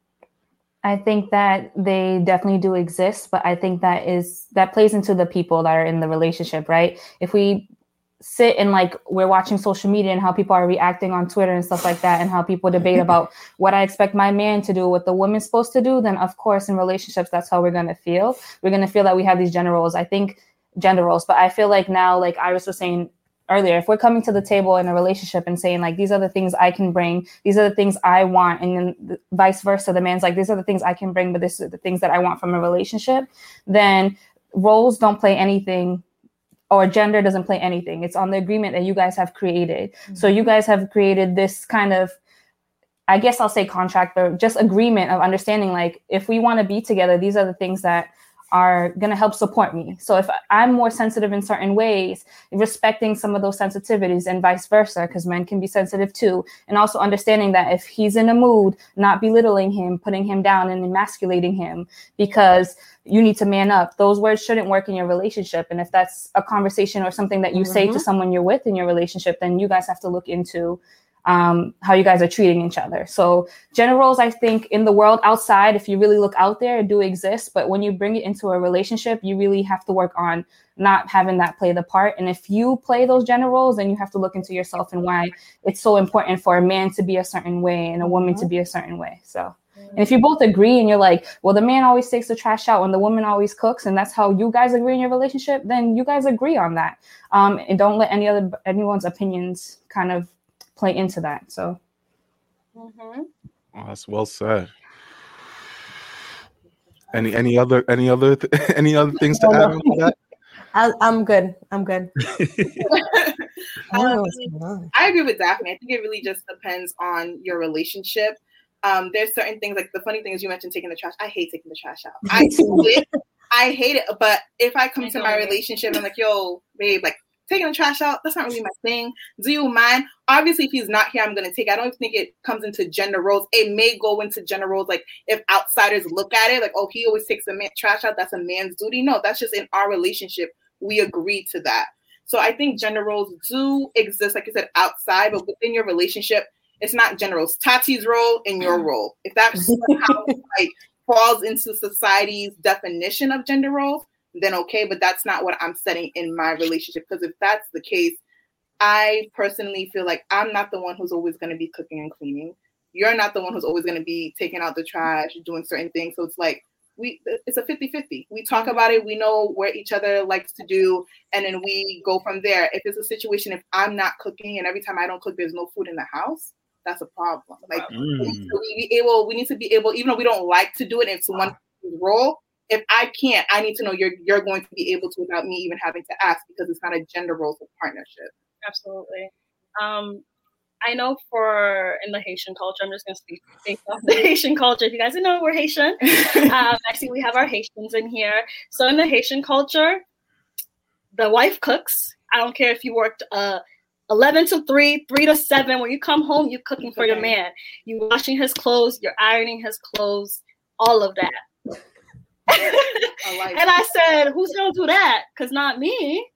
I think that they definitely do exist, but I think that plays into the people that are in the relationship, right? If we sit and we're watching social media and how people are reacting on Twitter and stuff like that, and how people debate about what I expect my man to do, what the woman's supposed to do, then of course in relationships, that's how we're going to feel. We're going to feel that we have these gender roles. I think gender roles, but I feel like now, like Iris was saying earlier, if we're coming to the table in a relationship and saying these are the things I can bring, these are the things I want, and then vice versa, the man's like, these are the things I can bring, but this is the things that I want from a relationship, then roles don't play anything, or gender doesn't play anything. It's on the agreement that you guys have created. Mm-hmm. So you guys have created this kind of, I guess I'll say contract, but just agreement of understanding, if we want to be together, these are the things that are going to help support me. So if I'm more sensitive in certain ways, respecting some of those sensitivities and vice versa, because men can be sensitive too. And also understanding that if he's in a mood, not belittling him, putting him down and emasculating him because you need to man up. Those words shouldn't work in your relationship. And if that's a conversation or something that you say to someone you're with in your relationship, then you guys have to look into how you guys are treating each other. So gender roles, I think, in the world outside, if you really look out there, do exist. But when you bring it into a relationship, you really have to work on not having that play the part. And if you play those gender roles, then you have to look into yourself and why it's so important for a man to be a certain way and a woman to be a certain way. So, and if you both agree and you're like, well, the man always takes the trash out and the woman always cooks, and that's how you guys agree in your relationship, then you guys agree on that. And don't let anyone's opinions kind of play into that. So oh, that's well said. Any other things to add on to that? I'm good. I agree with Daphne. I think it really just depends on your relationship. There's certain things, like the funny thing is you mentioned taking the trash. I hate taking the trash out. I hate it. But if I come to my relationship and I'm like, yo, babe, taking the trash out, that's not really my thing. Do you mind? Obviously, if he's not here, I'm going to take it. I don't think it comes into gender roles. It may go into gender roles, if outsiders look at it, oh, he always takes the trash out, that's a man's duty. No, that's just in our relationship. We agree to that. So I think gender roles do exist, like you said, outside, but within your relationship, it's not gender roles. Tati's role and your role. If that's somehow falls into society's definition of gender roles, then okay, but that's not what I'm setting in my relationship. Because if that's the case, I personally feel like I'm not the one who's always going to be cooking and cleaning. You're not the one who's always going to be taking out the trash, doing certain things. So it's a 50-50. We talk about it. We know what each other likes to do. And then we go from there. If it's a situation, if I'm not cooking and every time I don't cook, there's no food in the house, that's a problem. We need to be able, even though we don't like to do it, it's one role. If I can't, I need to know you're going to be able to without me even having to ask, because it's not a gender role for partnership. Absolutely. I know in the Haitian culture, I'm just going to speak based off the Haitian culture. If you guys didn't know, we're Haitian. Actually, we have our Haitians in here. So in the Haitian culture, the wife cooks. I don't care if you worked 11 to 3, 3 to 7. When you come home, you're cooking for your man. You're washing his clothes. You're ironing his clothes. All of that. And I said, who's gonna do that? Because not me.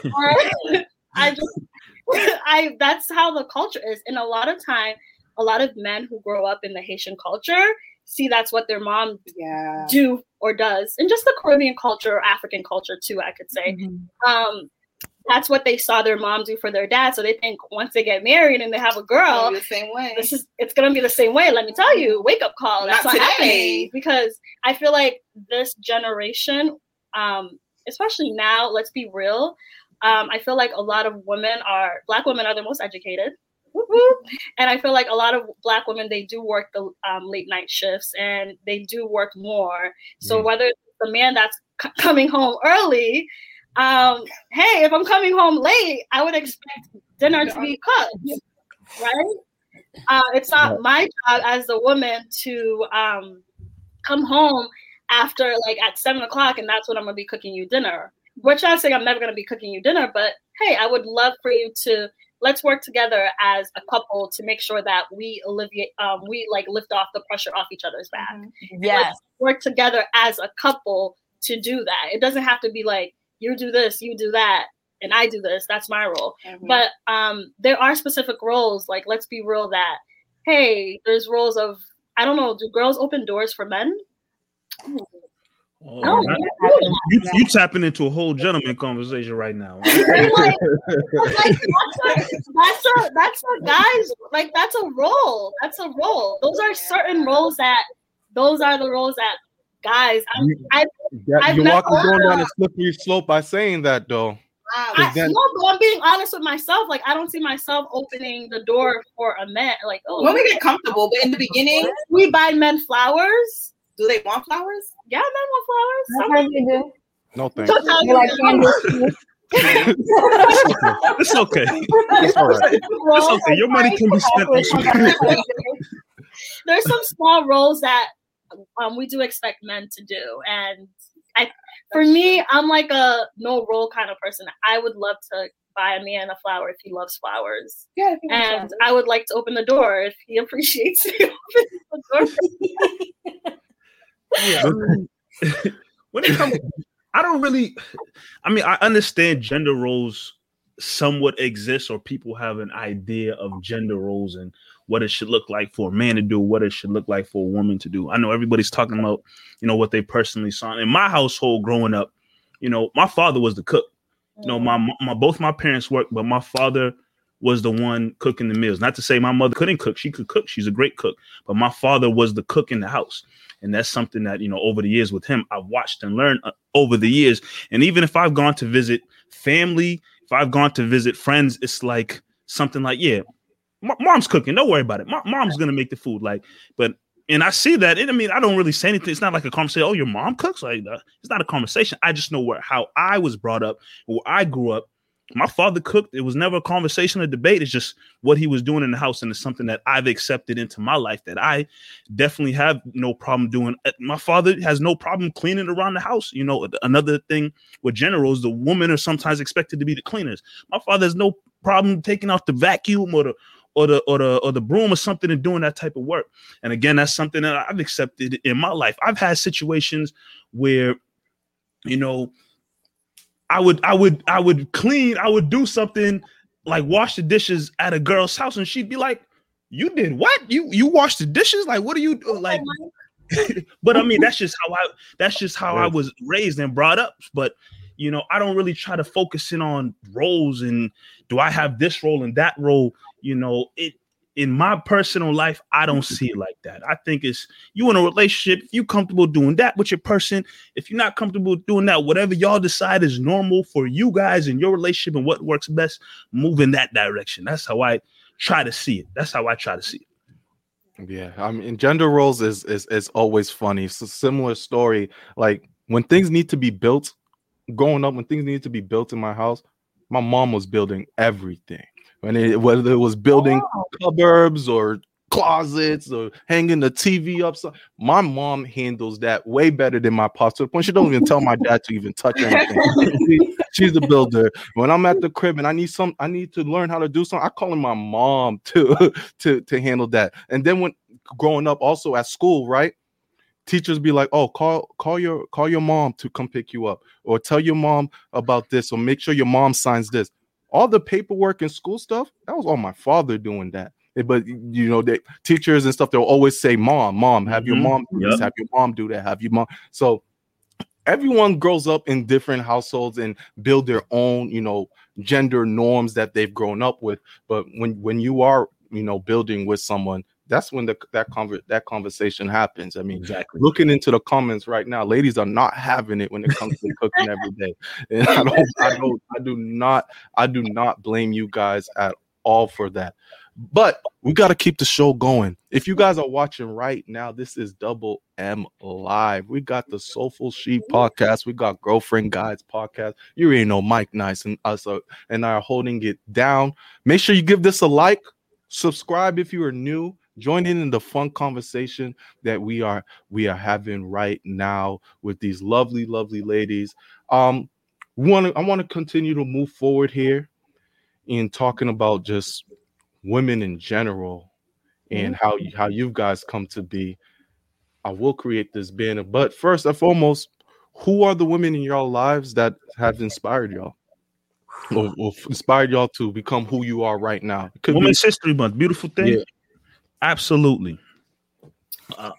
That's how the culture is. And a lot of time, a lot of men who grow up in the Haitian culture see that's what their mom do or does. And just the Caribbean culture or African culture too, I could say. that's what they saw their mom do for their dad. So they think once they get married and they have a girl, the same way. It's gonna be the same way. Let me tell you, wake up call. That's not happening. Because I feel like this generation, especially now, let's be real. I feel like a lot of Black women are the most educated. And I feel like a lot of Black women, they do work the late night shifts and they do work more. So whether it's the man that's coming home early, hey, if I'm coming home late, I would expect dinner to be cooked, right? It's not my job as a woman to come home after like at 7:00 and that's when I'm gonna be cooking you dinner. Which I'm saying I'm never gonna be cooking you dinner, but hey, I would love for you to let's work together as a couple to make sure that we lift off the pressure off each other's back. Yes. Let's work together as a couple to do that. It doesn't have to be like you do this, you do that, and I do this. That's my role. But there are specific roles. Like, let's be real that, hey, there's roles of, I don't know, do girls open doors for men? Oh, you tapping into a whole gentleman conversation right now. That's a guy's, like, that's a role. That's a role. Those are certain roles those are the roles that guys. You're walking down a slippery slope by saying that, though. But I'm being honest with myself. Like, I don't see myself opening the door for a man. Like, when we get comfortable, but in the beginning, we buy men flowers. Do they want flowers? Yeah, men want flowers. Sometimes they do. No thanks. It's okay. It's all right. It's okay. Your money can be spent on something. There's some small roles that we do expect men to do, and for me, I'm like a no role kind of person. I would love to buy a man a flower if he loves flowers. Yeah, and I would like to open the door if he appreciates me opening the door. Yeah. When it comes, I understand gender roles somewhat exist, or people have an idea of gender roles and what it should look like for a man to do, what it should look like for a woman to do. I know everybody's talking about, what they personally saw. In my household growing up, my father was the cook. Both my parents worked, but my father was the one cooking the meals. Not to say my mother couldn't cook. She could cook. She's a great cook. But my father was the cook in the house. And that's something that, over the years with him, I've watched and learned over the years. And even if I've gone to visit family, if I've gone to visit friends, it's like something like, yeah, mom's cooking. Don't worry about it. Mom's going to make the food. And I see that. I don't really say anything. It's not like a conversation. Oh, your mom cooks? Like, it's not a conversation. I just know how I was brought up, where I grew up. My father cooked. It was never a conversation or debate. It's just what he was doing in the house. And it's something that I've accepted into my life that I definitely have no problem doing. My father has no problem cleaning around the house. Another thing with generals, the women are sometimes expected to be the cleaners. My father has no problem taking out the vacuum or the broom or something and doing that type of work. And again, that's something that I've accepted in my life. I've had situations where, I would clean, I would do something like wash the dishes at a girl's house, and she'd be like, "You did what? You washed the dishes? Like, what are you doing?" Like, but that's just how I was raised and brought up. But I don't really try to focus in on roles and do I have this role and that role. In my personal life, I don't see it like that. I think it's you in a relationship. If you're comfortable doing that with your person, if you're not comfortable doing that, whatever y'all decide is normal for you guys in your relationship and what works best, move in that direction. That's how I try to see it. Yeah, gender roles is always funny. It's a similar story. Like when things need to be built, growing up, when things needed to be built in my house, my mom was building everything. Whether it was building cupboards or closets or hanging the TV up, my mom handles that way better than my pops. To the point she don't even tell my dad to even touch anything. She's the builder. When I'm at the crib and I need to learn how to do something, I call my mom to handle that. And then when growing up, also at school, right? Teachers be like, "Oh, call your mom to come pick you up, or tell your mom about this, or make sure your mom signs this." All the paperwork and school stuff, that was all my father doing that. But the teachers and stuff, they'll always say, "Mom, have your mom do this, have your mom do that, have your mom." So everyone grows up in different households and build their own, gender norms that they've grown up with. But when you are, building with someone, that's when that conversation happens. I mean, Exactly. looking into the comments right now, ladies are not having it when it comes to cooking every day. And I do not blame you guys at all for that. But we got to keep the show going. If you guys are watching right now, this is Double M Live. We got the Soulful She podcast. We got Girlfriend Guides podcast. You already know Mike Nice and us and I are holding it down. Make sure you give this a like. Subscribe if you are new. Join in the fun conversation that we are having right now with these lovely, lovely ladies. I want to continue to move forward here in talking about just women in general and how you guys come to be. I will create this banner, but first and foremost, who are the women in your lives that have inspired y'all? Or inspired y'all to become who you are right now? Women's History Month, beautiful thing. Yeah. Absolutely. Yeah.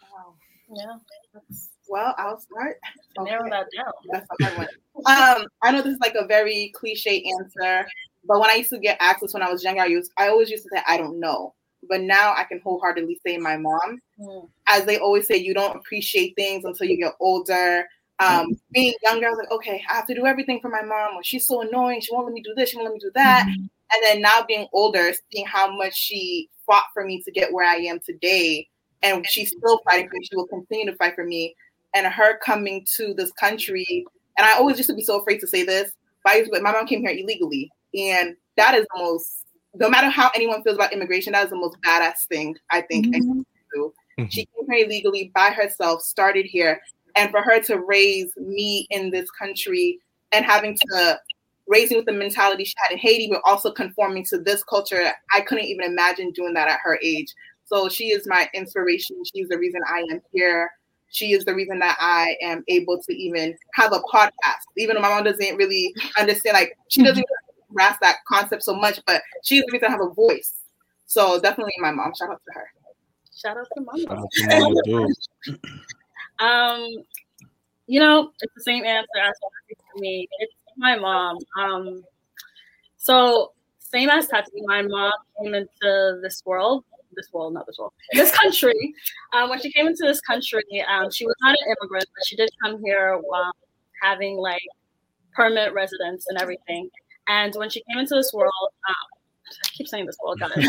Well, I'll start. Narrow that down. That's a hard one. I know this is like a very cliche answer, but when I used to get asked this when I was younger, I always used to say I don't know. But now I can wholeheartedly say my mom. As they always say, you don't appreciate things until you get older. Being younger, I was like, okay, I have to do everything for my mom. Or she's so annoying. She won't let me do this. She won't let me do that. And then now being older, seeing how much she fought for me to get where I am today. And she's still fighting for me. She will continue to fight for me. And her coming to this country. And I always used to be so afraid to say this. But my mom came here illegally. And that is the most, no matter how anyone feels about immigration, that is the most badass thing I think anyone can do. She came here illegally by herself, started here. And for her to raise me in this country and having to raise me with the mentality she had in Haiti, but also conforming to this culture, I couldn't even imagine doing that at her age. So she is my inspiration. She's the reason I am here. She is the reason that I am able to even have a podcast, even though my mom doesn't really understand, like she doesn't grasp that concept so much, but she's the reason I have a voice. So definitely my mom. Shout out to her. Shout out to mama. Shout out to mama, dude. It's the same answer as for me. It's my mom. So same as Tati, my mom came into this country. When she came into this country, she was not an immigrant, but she did come here while having like permanent residence and everything. And when she came into this world, I keep saying this world, guys.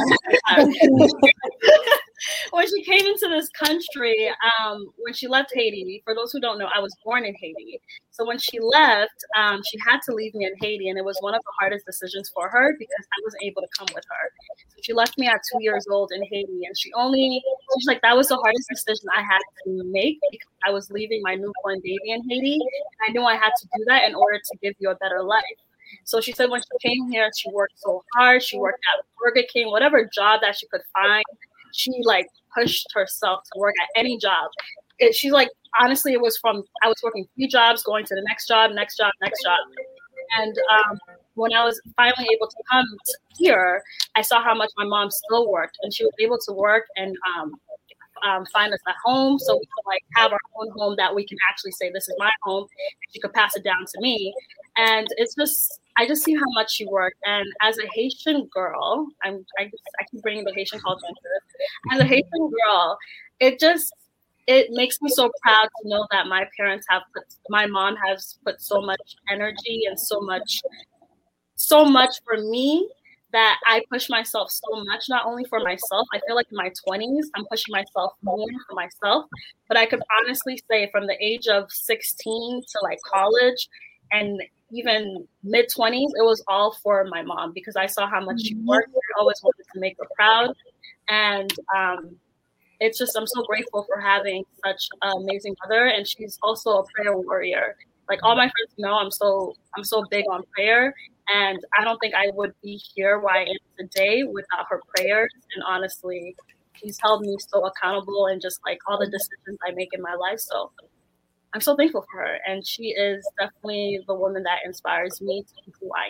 When she came into this country, when she left Haiti, for those who don't know, I was born in Haiti. So when she left, she had to leave me in Haiti, and it was one of the hardest decisions for her because I wasn't able to come with her. So she left me at 2 years old in Haiti, and she's like, that was the hardest decision I had to make because I was leaving my newborn baby in Haiti. And I knew I had to do that in order to give you a better life. So she said when she came here, she worked so hard. She worked at Burger King, whatever job that she could find. She like pushed herself to work at any job. She's like, honestly, I was working 3 jobs, going to the next job. And when I was finally able to come here, I saw how much my mom still worked, and she was able to work and find us a home so we could like have our own home that we can actually say this is my home, and she could pass it down to me. And I just see how much she worked. And as a Haitian girl, I keep bringing the Haitian culture into this. As a Haitian girl, it makes me so proud to know that my mom has put so much energy and so much for me that I push myself so much, not only for myself. I feel like in my 20s, I'm pushing myself more for myself. But I could honestly say from the age of 16 to like college and even mid-20s, it was all for my mom because I saw how much she worked. I always wanted to make her proud. And it's just, I'm so grateful for having such an amazing mother. And she's also a prayer warrior. Like all my friends know, I'm so big on prayer. And I don't think I would be here where I am today without her prayers. And honestly, she's held me so accountable and just like all the decisions I make in my life. So I'm so thankful for her. And she is definitely the woman that inspires me to be who I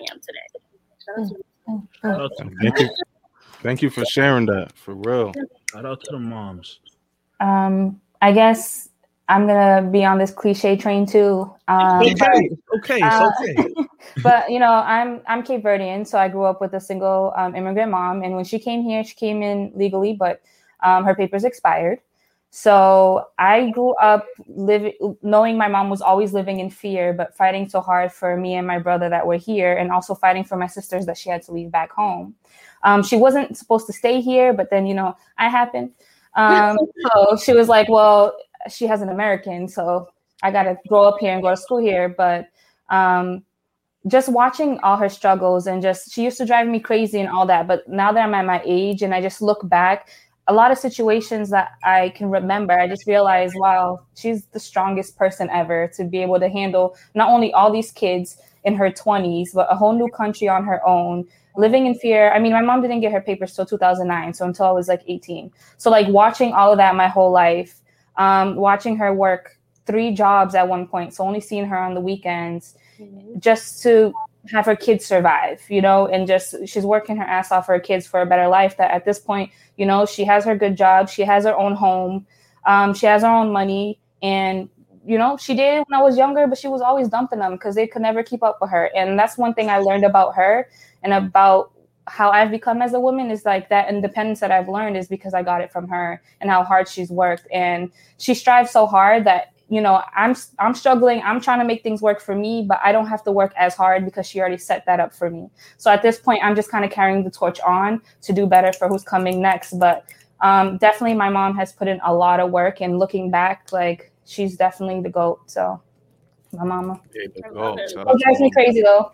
am today. Thank you for sharing that, for real. Shout out to the moms. I guess I'm gonna be on this cliche train too. Okay, it's okay. But you know, I'm Cape Verdean, so I grew up with a single immigrant mom, and when she came here, she came in legally, but her papers expired. So I grew up knowing my mom was always living in fear, but fighting so hard for me and my brother that were here, and also fighting for my sisters that she had to leave back home. She wasn't supposed to stay here, but then, you know, I happened. So she was like, well, she has an American, so I got to grow up here and go to school here. But just watching all her struggles and just, she used to drive me crazy and all that. But now that I'm at my age and I just look back, a lot of situations that I can remember, I just realized, wow, she's the strongest person ever to be able to handle not only all these kids in her 20s, but a whole new country on her own, living in fear. I mean, my mom didn't get her papers till 2009, so until I was like 18. So like watching all of that my whole life, watching her work 3 jobs at one point, so only seeing her on the weekends, just to have her kids survive, you know, and just she's working her ass off for her kids for a better life, that at this point, you know, she has her good job, she has her own home, she has her own money, and you know, she did it when I was younger, but she was always dumping them because they could never keep up with her. And that's one thing I learned about her and about how I've become as a woman, is like that independence that I've learned is because I got it from her and how hard she's worked. And she strives so hard that, you know, I'm struggling. I'm trying to make things work for me, but I don't have to work as hard because she already set that up for me. So at this point, I'm just kind of carrying the torch on to do better for who's coming next. But definitely my mom has put in a lot of work, and looking back, like, she's definitely the GOAT. So my mama. Yeah, the GOAT. It drives me crazy though.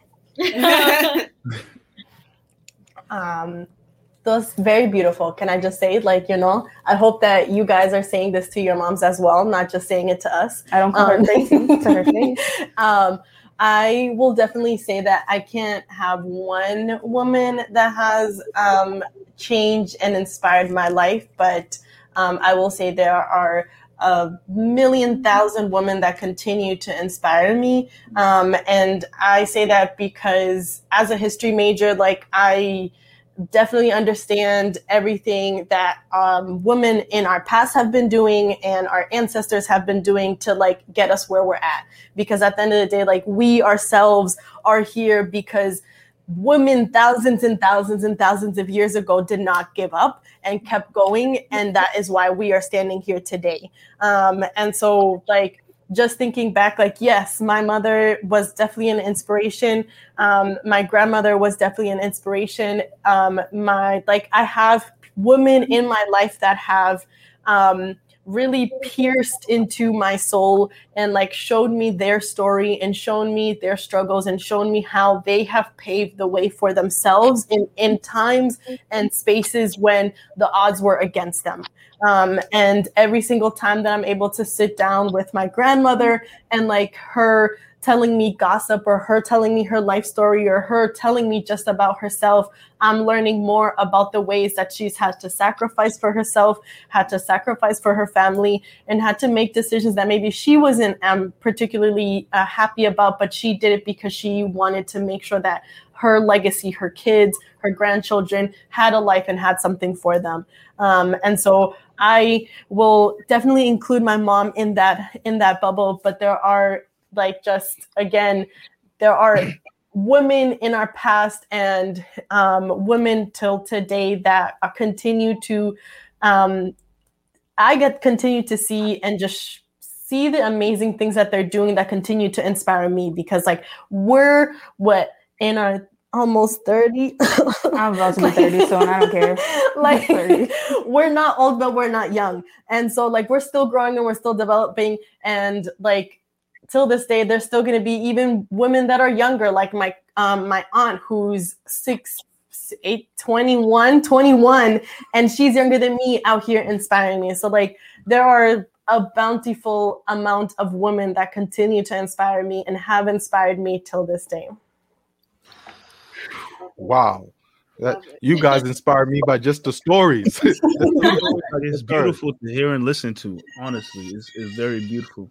That's very beautiful. Can I just say, like, you know, I hope that you guys are saying this to your moms as well, not just saying it to us. I don't call her crazy to her face. I will definitely say that I can't have one woman that has changed and inspired my life, but I will say there are a million thousand women that continue to inspire me. And I say that because as a history major, like, I definitely understand everything that women in our past have been doing and our ancestors have been doing to like get us where we're at. Because at the end of the day, like, we ourselves are here because women thousands and thousands and thousands of years ago did not give up and kept going. And that is why we are standing here today. And so, like, just thinking back, like, yes, my mother was definitely an inspiration. My grandmother was definitely an inspiration. I have women in my life that have really pierced into my soul and like showed me their story and shown me their struggles and shown me how they have paved the way for themselves in times and spaces when the odds were against them. And every single time that I'm able to sit down with my grandmother and like her telling me gossip or her telling me her life story or her telling me just about herself, I'm learning more about the ways that she's had to sacrifice for herself, had to sacrifice for her family, and had to make decisions that maybe she wasn't particularly happy about, but she did it because she wanted to make sure that her legacy, her kids, her grandchildren had a life and had something for them. And so I will definitely include my mom in that bubble, but there are, like, just again, there are women in our past and women till today that continue to continue to see and just see the amazing things that they're doing that continue to inspire me, because like we're in our almost 30. I'm about to be 30 soon. I don't care. Like, we're not old, but we're not young. And so like we're still growing and we're still developing, and like till this day, there's still going to be even women that are younger, like my aunt who's 21, and she's younger than me out here inspiring me. So like there are a bountiful amount of women that continue to inspire me and have inspired me till this day. Wow. You guys inspired me by just the stories. It's beautiful to hear and listen to. Honestly, it's very beautiful.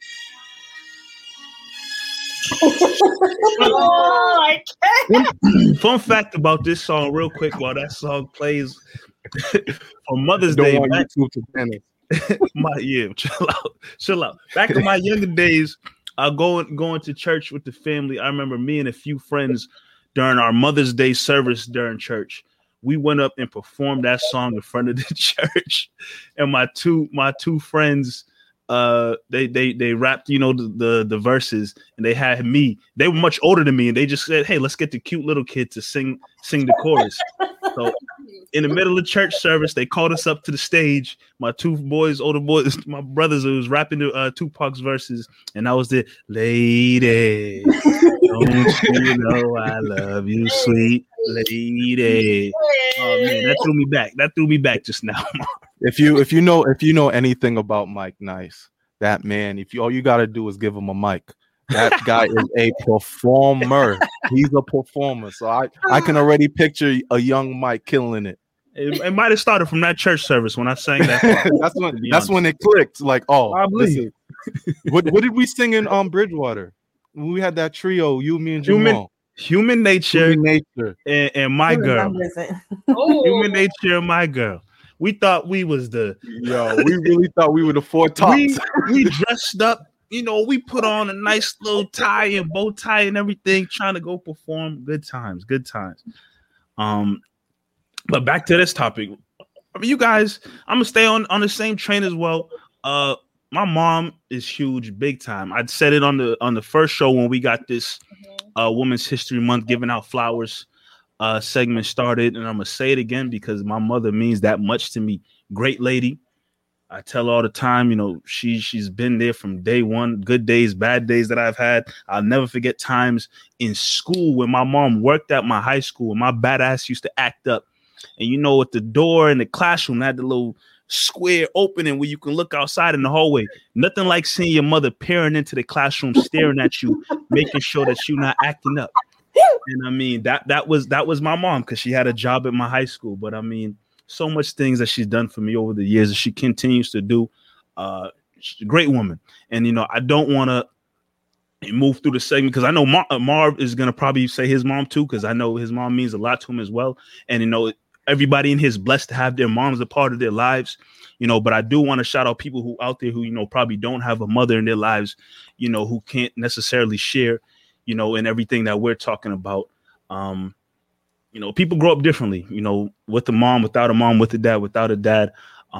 Oh, I can't. Fun fact about this song, real quick, while that song plays. On Mother's Day, Chill out. Back in my younger days, going to church with the family. I remember me and a few friends during our Mother's Day service during church. We went up and performed that song in front of the church, and my two friends, they rapped, the verses, and they had me. They were much older than me, and they just said, "Hey, let's get the cute little kid to sing the chorus." So in the middle of church service, they called us up to the stage. My two older boys, my brothers, who was rapping the Tupac's verses, and I was the lady. Don't you know I love you, sweet lady? Oh man, that threw me back just now. If you know anything about Mike Nice, that man, all you gotta do is give him a mic. That guy is a performer. He's a performer. So I can already picture a young Mike killing it. It might have started from that church service when I sang that. that's when it clicked. Like, what did we sing in Bridgewater? We had that trio, you, me, and Jamal. Human Nature, and My Girl. Human Nature and My Girl. We thought we was we really thought we were the four tops. We dressed up, we put on a nice little tie and bow tie and everything, trying to go perform. Good times. But back to this topic. I mean, you guys, I'm gonna stay on the same train as well. My mom is huge, big time. I'd said it on the first show when we got this Women's History Month giving out flowers segment started, and I'm gonna say it again because my mother means that much to me. Great lady. I tell her all the time, she's been there from day one, good days, bad days that I've had. I'll never forget times in school when my mom worked at my high school and my badass used to act up. And at the door in the classroom, had the little square opening where you can look outside in the hallway. Nothing like seeing your mother peering into the classroom, staring at you, making sure that you're not acting up. And I mean, that was my mom, because she had a job at my high school. But I mean, so much things that she's done for me over the years, and she continues to do. She's a great woman. And, I don't want to move through the segment because I know Marv is going to probably say his mom too, because I know his mom means a lot to him as well. And, everybody in here is blessed to have their moms a part of their lives, but I do want to shout out people who out there who, probably don't have a mother in their lives, who can't necessarily share, in everything that we're talking about. People grow up differently, with a mom, without a mom, with a dad, without a dad.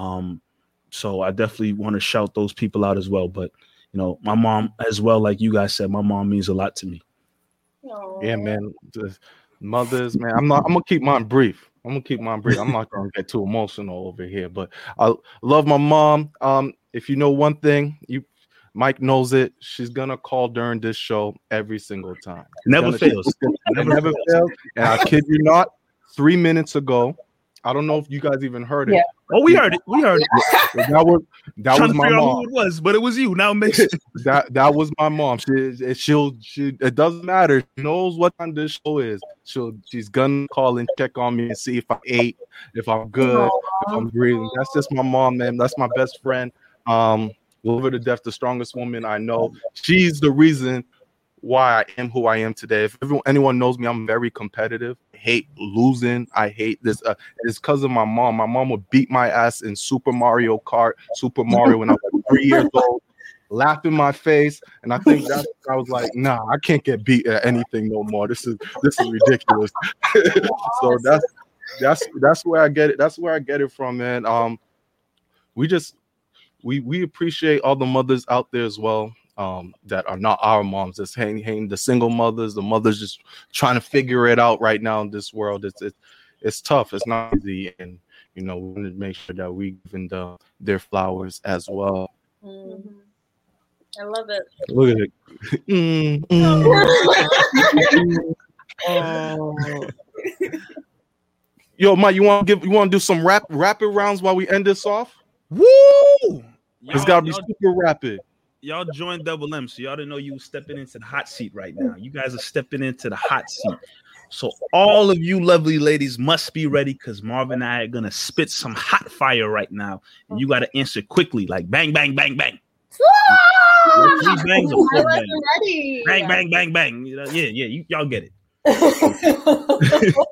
So I definitely want to shout those people out as well. But, my mom as well, like you guys said, my mom means a lot to me. Aww. Yeah, man. The mothers, man. I'm gonna keep mine brief. I'm not gonna get too emotional over here, but I love my mom. If you know one thing, Mike knows it. She's gonna call during this show every single time. Never fails. Never fails. And I kid you not, 3 minutes ago, I don't know if you guys even heard it. Yeah. Oh, we heard it. That was my mom. Who it was, but it was you. Now it makes sense. That was my mom. She it doesn't matter. She knows what time this show is. She's gonna call and check on me and see if I ate, if I'm good, if I'm breathing. That's just my mom, man. That's my best friend. Love her to death, the strongest woman I know. She's the reason why I am who I am today. If anyone knows me, I'm very competitive. I hate losing. I hate this. It's because of my mom. My mom would beat my ass in Super Mario Kart, Super Mario when I was like 3 years old, laugh in my face. And I think I was like, nah, I can't get beat at anything no more. This is ridiculous. So that's where I get it. That's where I get it from, man. We appreciate all the mothers out there as well. That are not our moms, that's hanging the single mothers, the mothers just trying to figure it out right now in this world. It's tough. It's not easy, and we want to make sure that we give them their flowers as well. Mm-hmm. I love it. Look at it. Yo, Mike, you want to do some rapid rounds while we end this off? Woo! It's gotta be super rapid. Y'all joined Double M, so y'all didn't know you were stepping into the hot seat right now. You guys are stepping into the hot seat. So all of you lovely ladies must be ready, because Marvin and I are going to spit some hot fire right now. And you got to answer quickly, like bang, bang, bang, bang. 3 bangs or 4 bangs. Ready. Bang, bang, bang, bang. Y'all get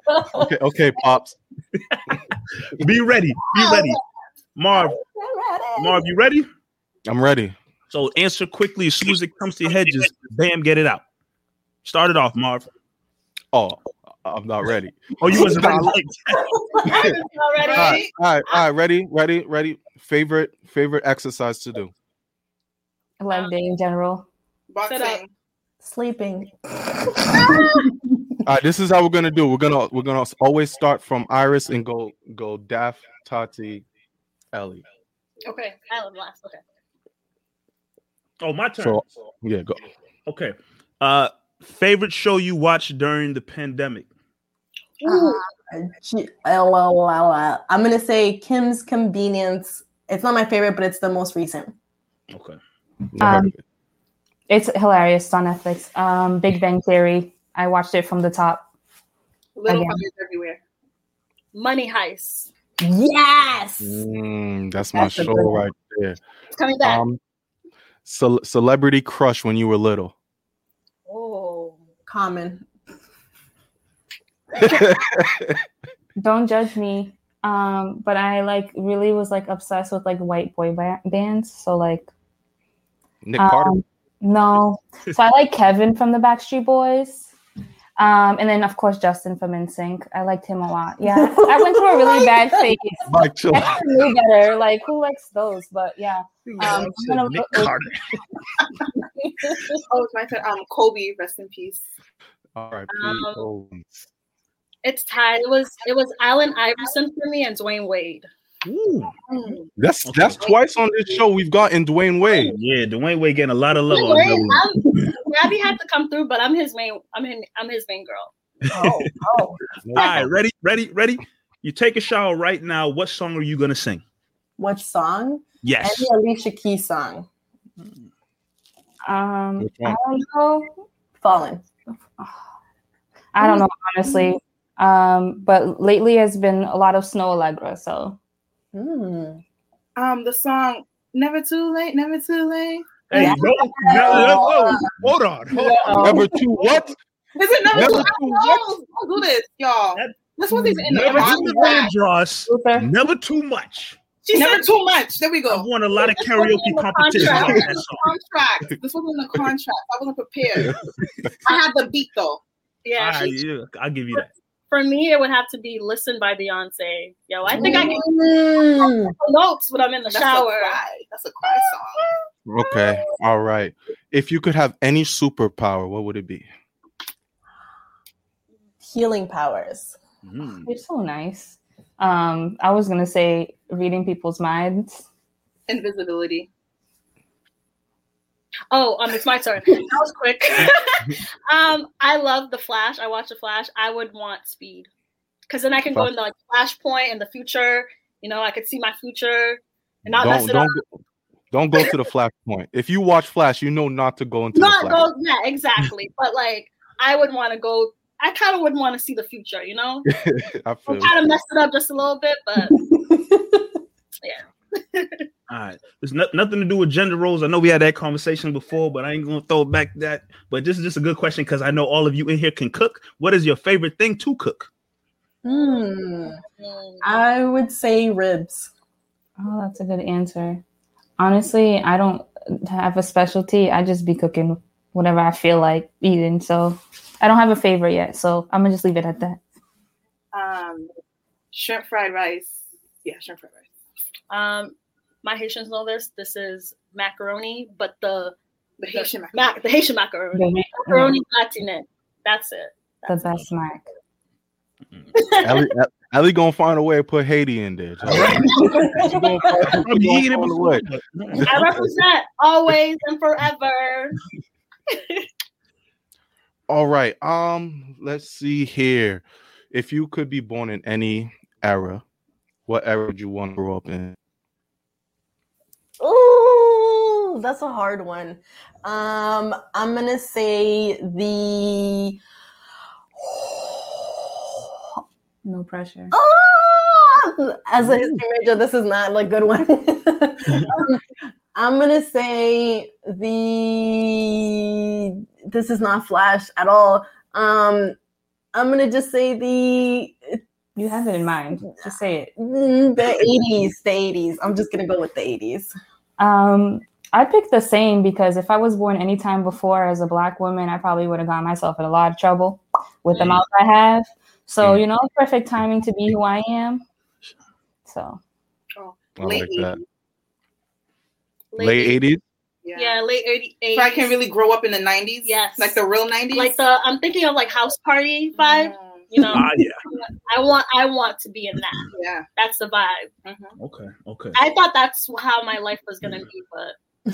it. Okay, Pops. Be ready. Marv, Marv, you ready? I'm ready. So answer quickly as soon as it comes to your head. Just bam, get it out. Start it off, Marv. Oh, I'm not ready. Oh, you wasn't ready. Already. All right. Ready. Favorite exercise to do. Leg day in general. Boxing. Sleeping. All right, this is how we're gonna do. We're gonna always start from Iris and go Daph, Tati, Ellie. Okay, I love last. Okay. Oh, my turn. So yeah, go. Okay. Favorite show you watched during the pandemic? I'm gonna say Kim's Convenience. It's not my favorite, but it's the most recent. Okay. It's hilarious. It's on Netflix. Big Bang Theory. I watched it from the top. Little Again. fires everywhere. Money Heist. Yes. That's my That's a show good one. right there. It's coming back. Celebrity crush when you were little. Oh. Common. Don't judge me. But I really was obsessed with white boy bands. So Nick Carter. no. So I like Kevin from the Backstreet Boys. And then of course Justin from NSYNC. I liked him a lot. Yeah. I went through a really bad phase. Mike Chill. I knew better. Who likes those? But yeah. Nick Carter. Oh, it's my turn. Kobe, rest in peace. All right. It's tied. It was Allen Iverson for me and Dwayne Wade. Ooh. That's twice on this show we've gotten Dwayne Wade. Yeah, Dwayne Wade getting a lot of love on Wade, that. Gabby had to come through, but I'm his main. I'm his main girl. Oh. All right, ready. You take a shower right now. What song are you gonna sing? What song? Yes. Any Alicia Keys song. I don't know. Fallen. I don't know, honestly. But lately has been a lot of Snow Allegra. So The song "Never Too Late, Never Too Late." Hey, no, hold on. Never too what? Is it never too what? Don't do this, y'all. This was even in Never the too Vandross. Never too much. She never too much. There we I've go. won a lot of karaoke competitions on that song. Contract. This wasn't in the contract. I wasn't prepared. I had the beat though. Yeah, I'll give you that. For me, it would have to be "Listen" by Beyonce. Yo, I think I can notes when I'm in the shower. That's a cry song. Okay. All right. If you could have any superpower, what would it be? Healing powers. You're so nice. I was gonna say reading people's minds. Invisibility. Oh, it's my turn. That was quick. I love The Flash. I watch The Flash. I would want speed, because then I can go into Flashpoint in the future. I could see my future and not mess it up. Don't go to the Flashpoint. If you watch Flash, you know not to go into the Flash. Yeah, exactly. But I would want to go. I kind of wouldn't want to see the future. I I'll kind of mess it up just a little bit, but yeah. All right. There's nothing to do with gender roles. I know we had that conversation before, but I ain't going to throw it back that. But this is just a good question because I know all of you in here can cook. What is your favorite thing to cook? I would say ribs. Oh, that's a good answer. Honestly, I don't have a specialty. I just be cooking whatever I feel like eating. So I don't have a favorite yet. So I'm going to just leave it at that. Shrimp fried rice. Yeah, shrimp fried rice. My Haitians know this. This is macaroni, but the Haitian macaroni. The Haitian macaroni. Macaroni gratinée. That's it. The best mac. Ellie gonna find a way to put Haiti in there. I represent always and forever. All right. Let's see here. If you could be born in any era, what era would you want to grow up in? Ooh, that's a hard one. I'm gonna say the. No pressure. As a history major, this is not a good one. I'm gonna say this is not Flash at all. I'm gonna just say the You have it in mind. Just say it. The 80s. I'm just gonna go with the 80s. I picked the same because if I was born anytime before as a Black woman, I probably would have gotten myself in a lot of trouble with the mouth I have. So, perfect timing to be who I am. So. I like that. Late 80s? Yeah, late 80s. So I can really grow up in the 90s? Yes. Like the real 90s? Like I'm thinking of like house party vibe. You know, I want to be in that. Yeah. That's the vibe. Mm-hmm. Okay. I thought that's how my life was going to be, but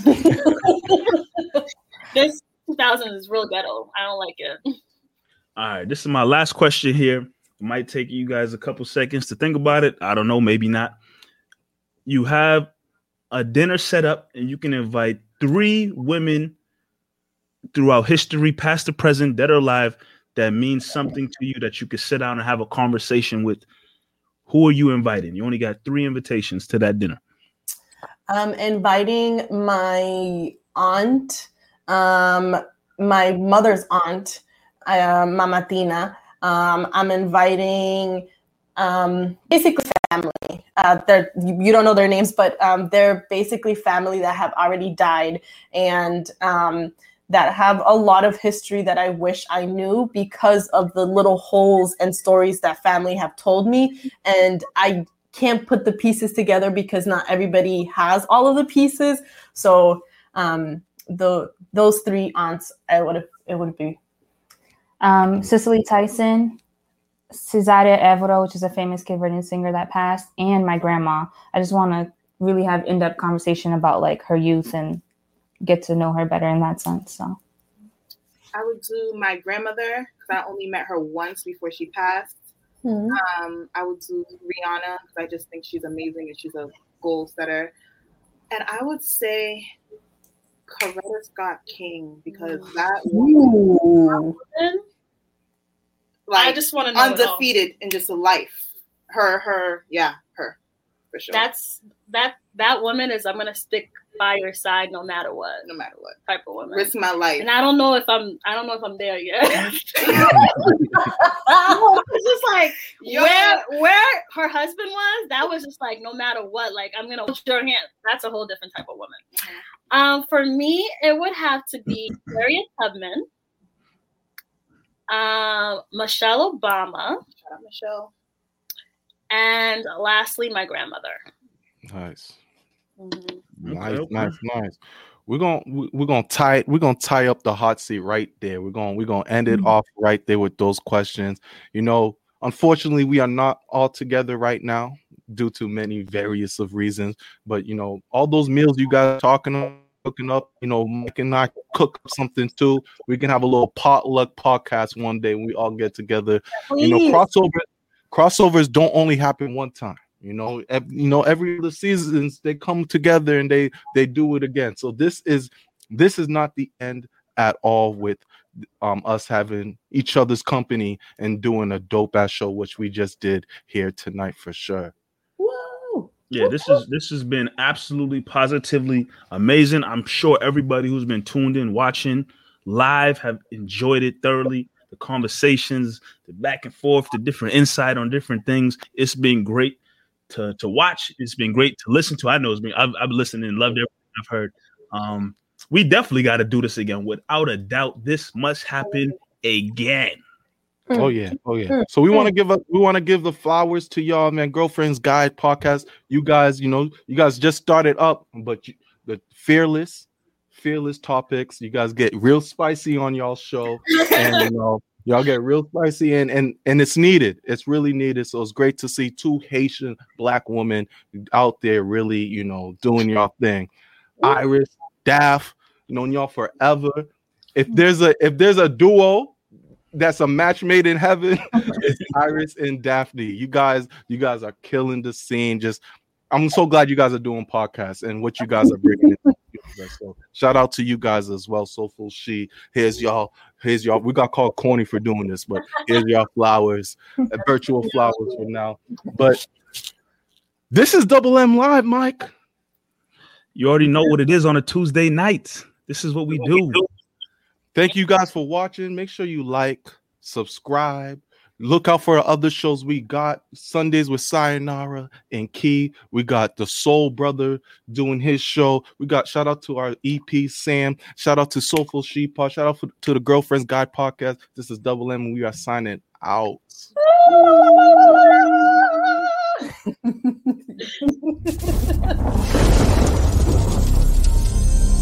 this 2000 is real ghetto. I don't like it. All right, this is my last question here. It might take you guys a couple seconds to think about it. I don't know, maybe not. You have a dinner set up and you can invite 3 women throughout history, past to present, dead or alive, that means something to you that you could sit down and have a conversation with. Who are you inviting? You only got 3 invitations to that dinner. I'm inviting my aunt, my mother's aunt, Mama Tina. I'm inviting basically family. You don't know their names, but they're basically family that have already died and that have a lot of history that I wish I knew because of the little holes and stories that family have told me. And I can't put the pieces together because not everybody has all of the pieces. So those 3 aunts, it would be. Cicely Tyson, Cesaria Evora, which is a famous Cape Verdean singer that passed, and my grandma. I just want to really have in-depth conversation about like her youth and get to know her better in that sense. So I would do my grandmother because I only met her once before she passed. Mm-hmm. I would do Rihanna because I just think she's amazing and she's a goal setter. And I would say Coretta Scott King because that woman, like, I just want to know undefeated in just a life. Her for sure. That woman is. I'm gonna stick by your side no matter what. No matter what type of woman. Risk my life. And I don't know if I'm there yet. It's just like where her husband was. That was just like no matter what. Like I'm gonna hold your hand. That's a whole different type of woman. Mm-hmm. For me, it would have to be Harriet Tubman, Michelle Obama. Shout out Michelle. And lastly, my grandmother. Nice. Mm-hmm. Nice. We're gonna tie up the hot seat right there. We're gonna end it off right there with those questions. Unfortunately, we are not all together right now due to many various of reasons. But all those meals you guys are cooking up, Mike and I cook up something too. We can have a little potluck podcast one day when we all get together. Please. Crossovers don't only happen one time. Every other seasons they come together and they do it again. So this is not the end at all with us having each other's company and doing a dope ass show, which we just did here tonight for sure. Woo! Yeah, this has been absolutely positively amazing. I'm sure everybody who's been tuned in, watching live have enjoyed it thoroughly. The conversations, the back and forth, the different insight on different things. It's been great to watch. It's been great to listen to. I know I've listened and loved everything I've heard. We definitely got to do this again. Without a doubt, this must happen again. Oh yeah. So we want to give the flowers to y'all, man. Girlfriend's Guide podcast. You guys just started up, but the fearless topics. You guys get real spicy on y'all's show, and y'all get real spicy, and it's needed. It's really needed. So it's great to see 2 Haitian Black women out there really, doing y'all thing. Iris, Daph, known y'all forever. If there's a duo that's a match made in heaven, it's Iris and Daphne. You guys are killing the scene. I'm so glad you guys are doing podcasts and what you guys are bringing in. So shout out to you guys as well. Soulful She. Here's y'all. We got called corny for doing this, but here's y'all flowers, virtual flowers for now. But this is Double M Live, Mike. You already know what it is on a Tuesday night. This is what we do. Thank you guys for watching. Make sure you like, subscribe, Look out for our other shows. We got Sundays with Sayonara and Key. We got the Soul Brother doing his show. We got shout out to our EP Sam. Shout out to Soulful Sheepaw. Shout out to the Girlfriend's Guide podcast. This is Double M, and we are signing out.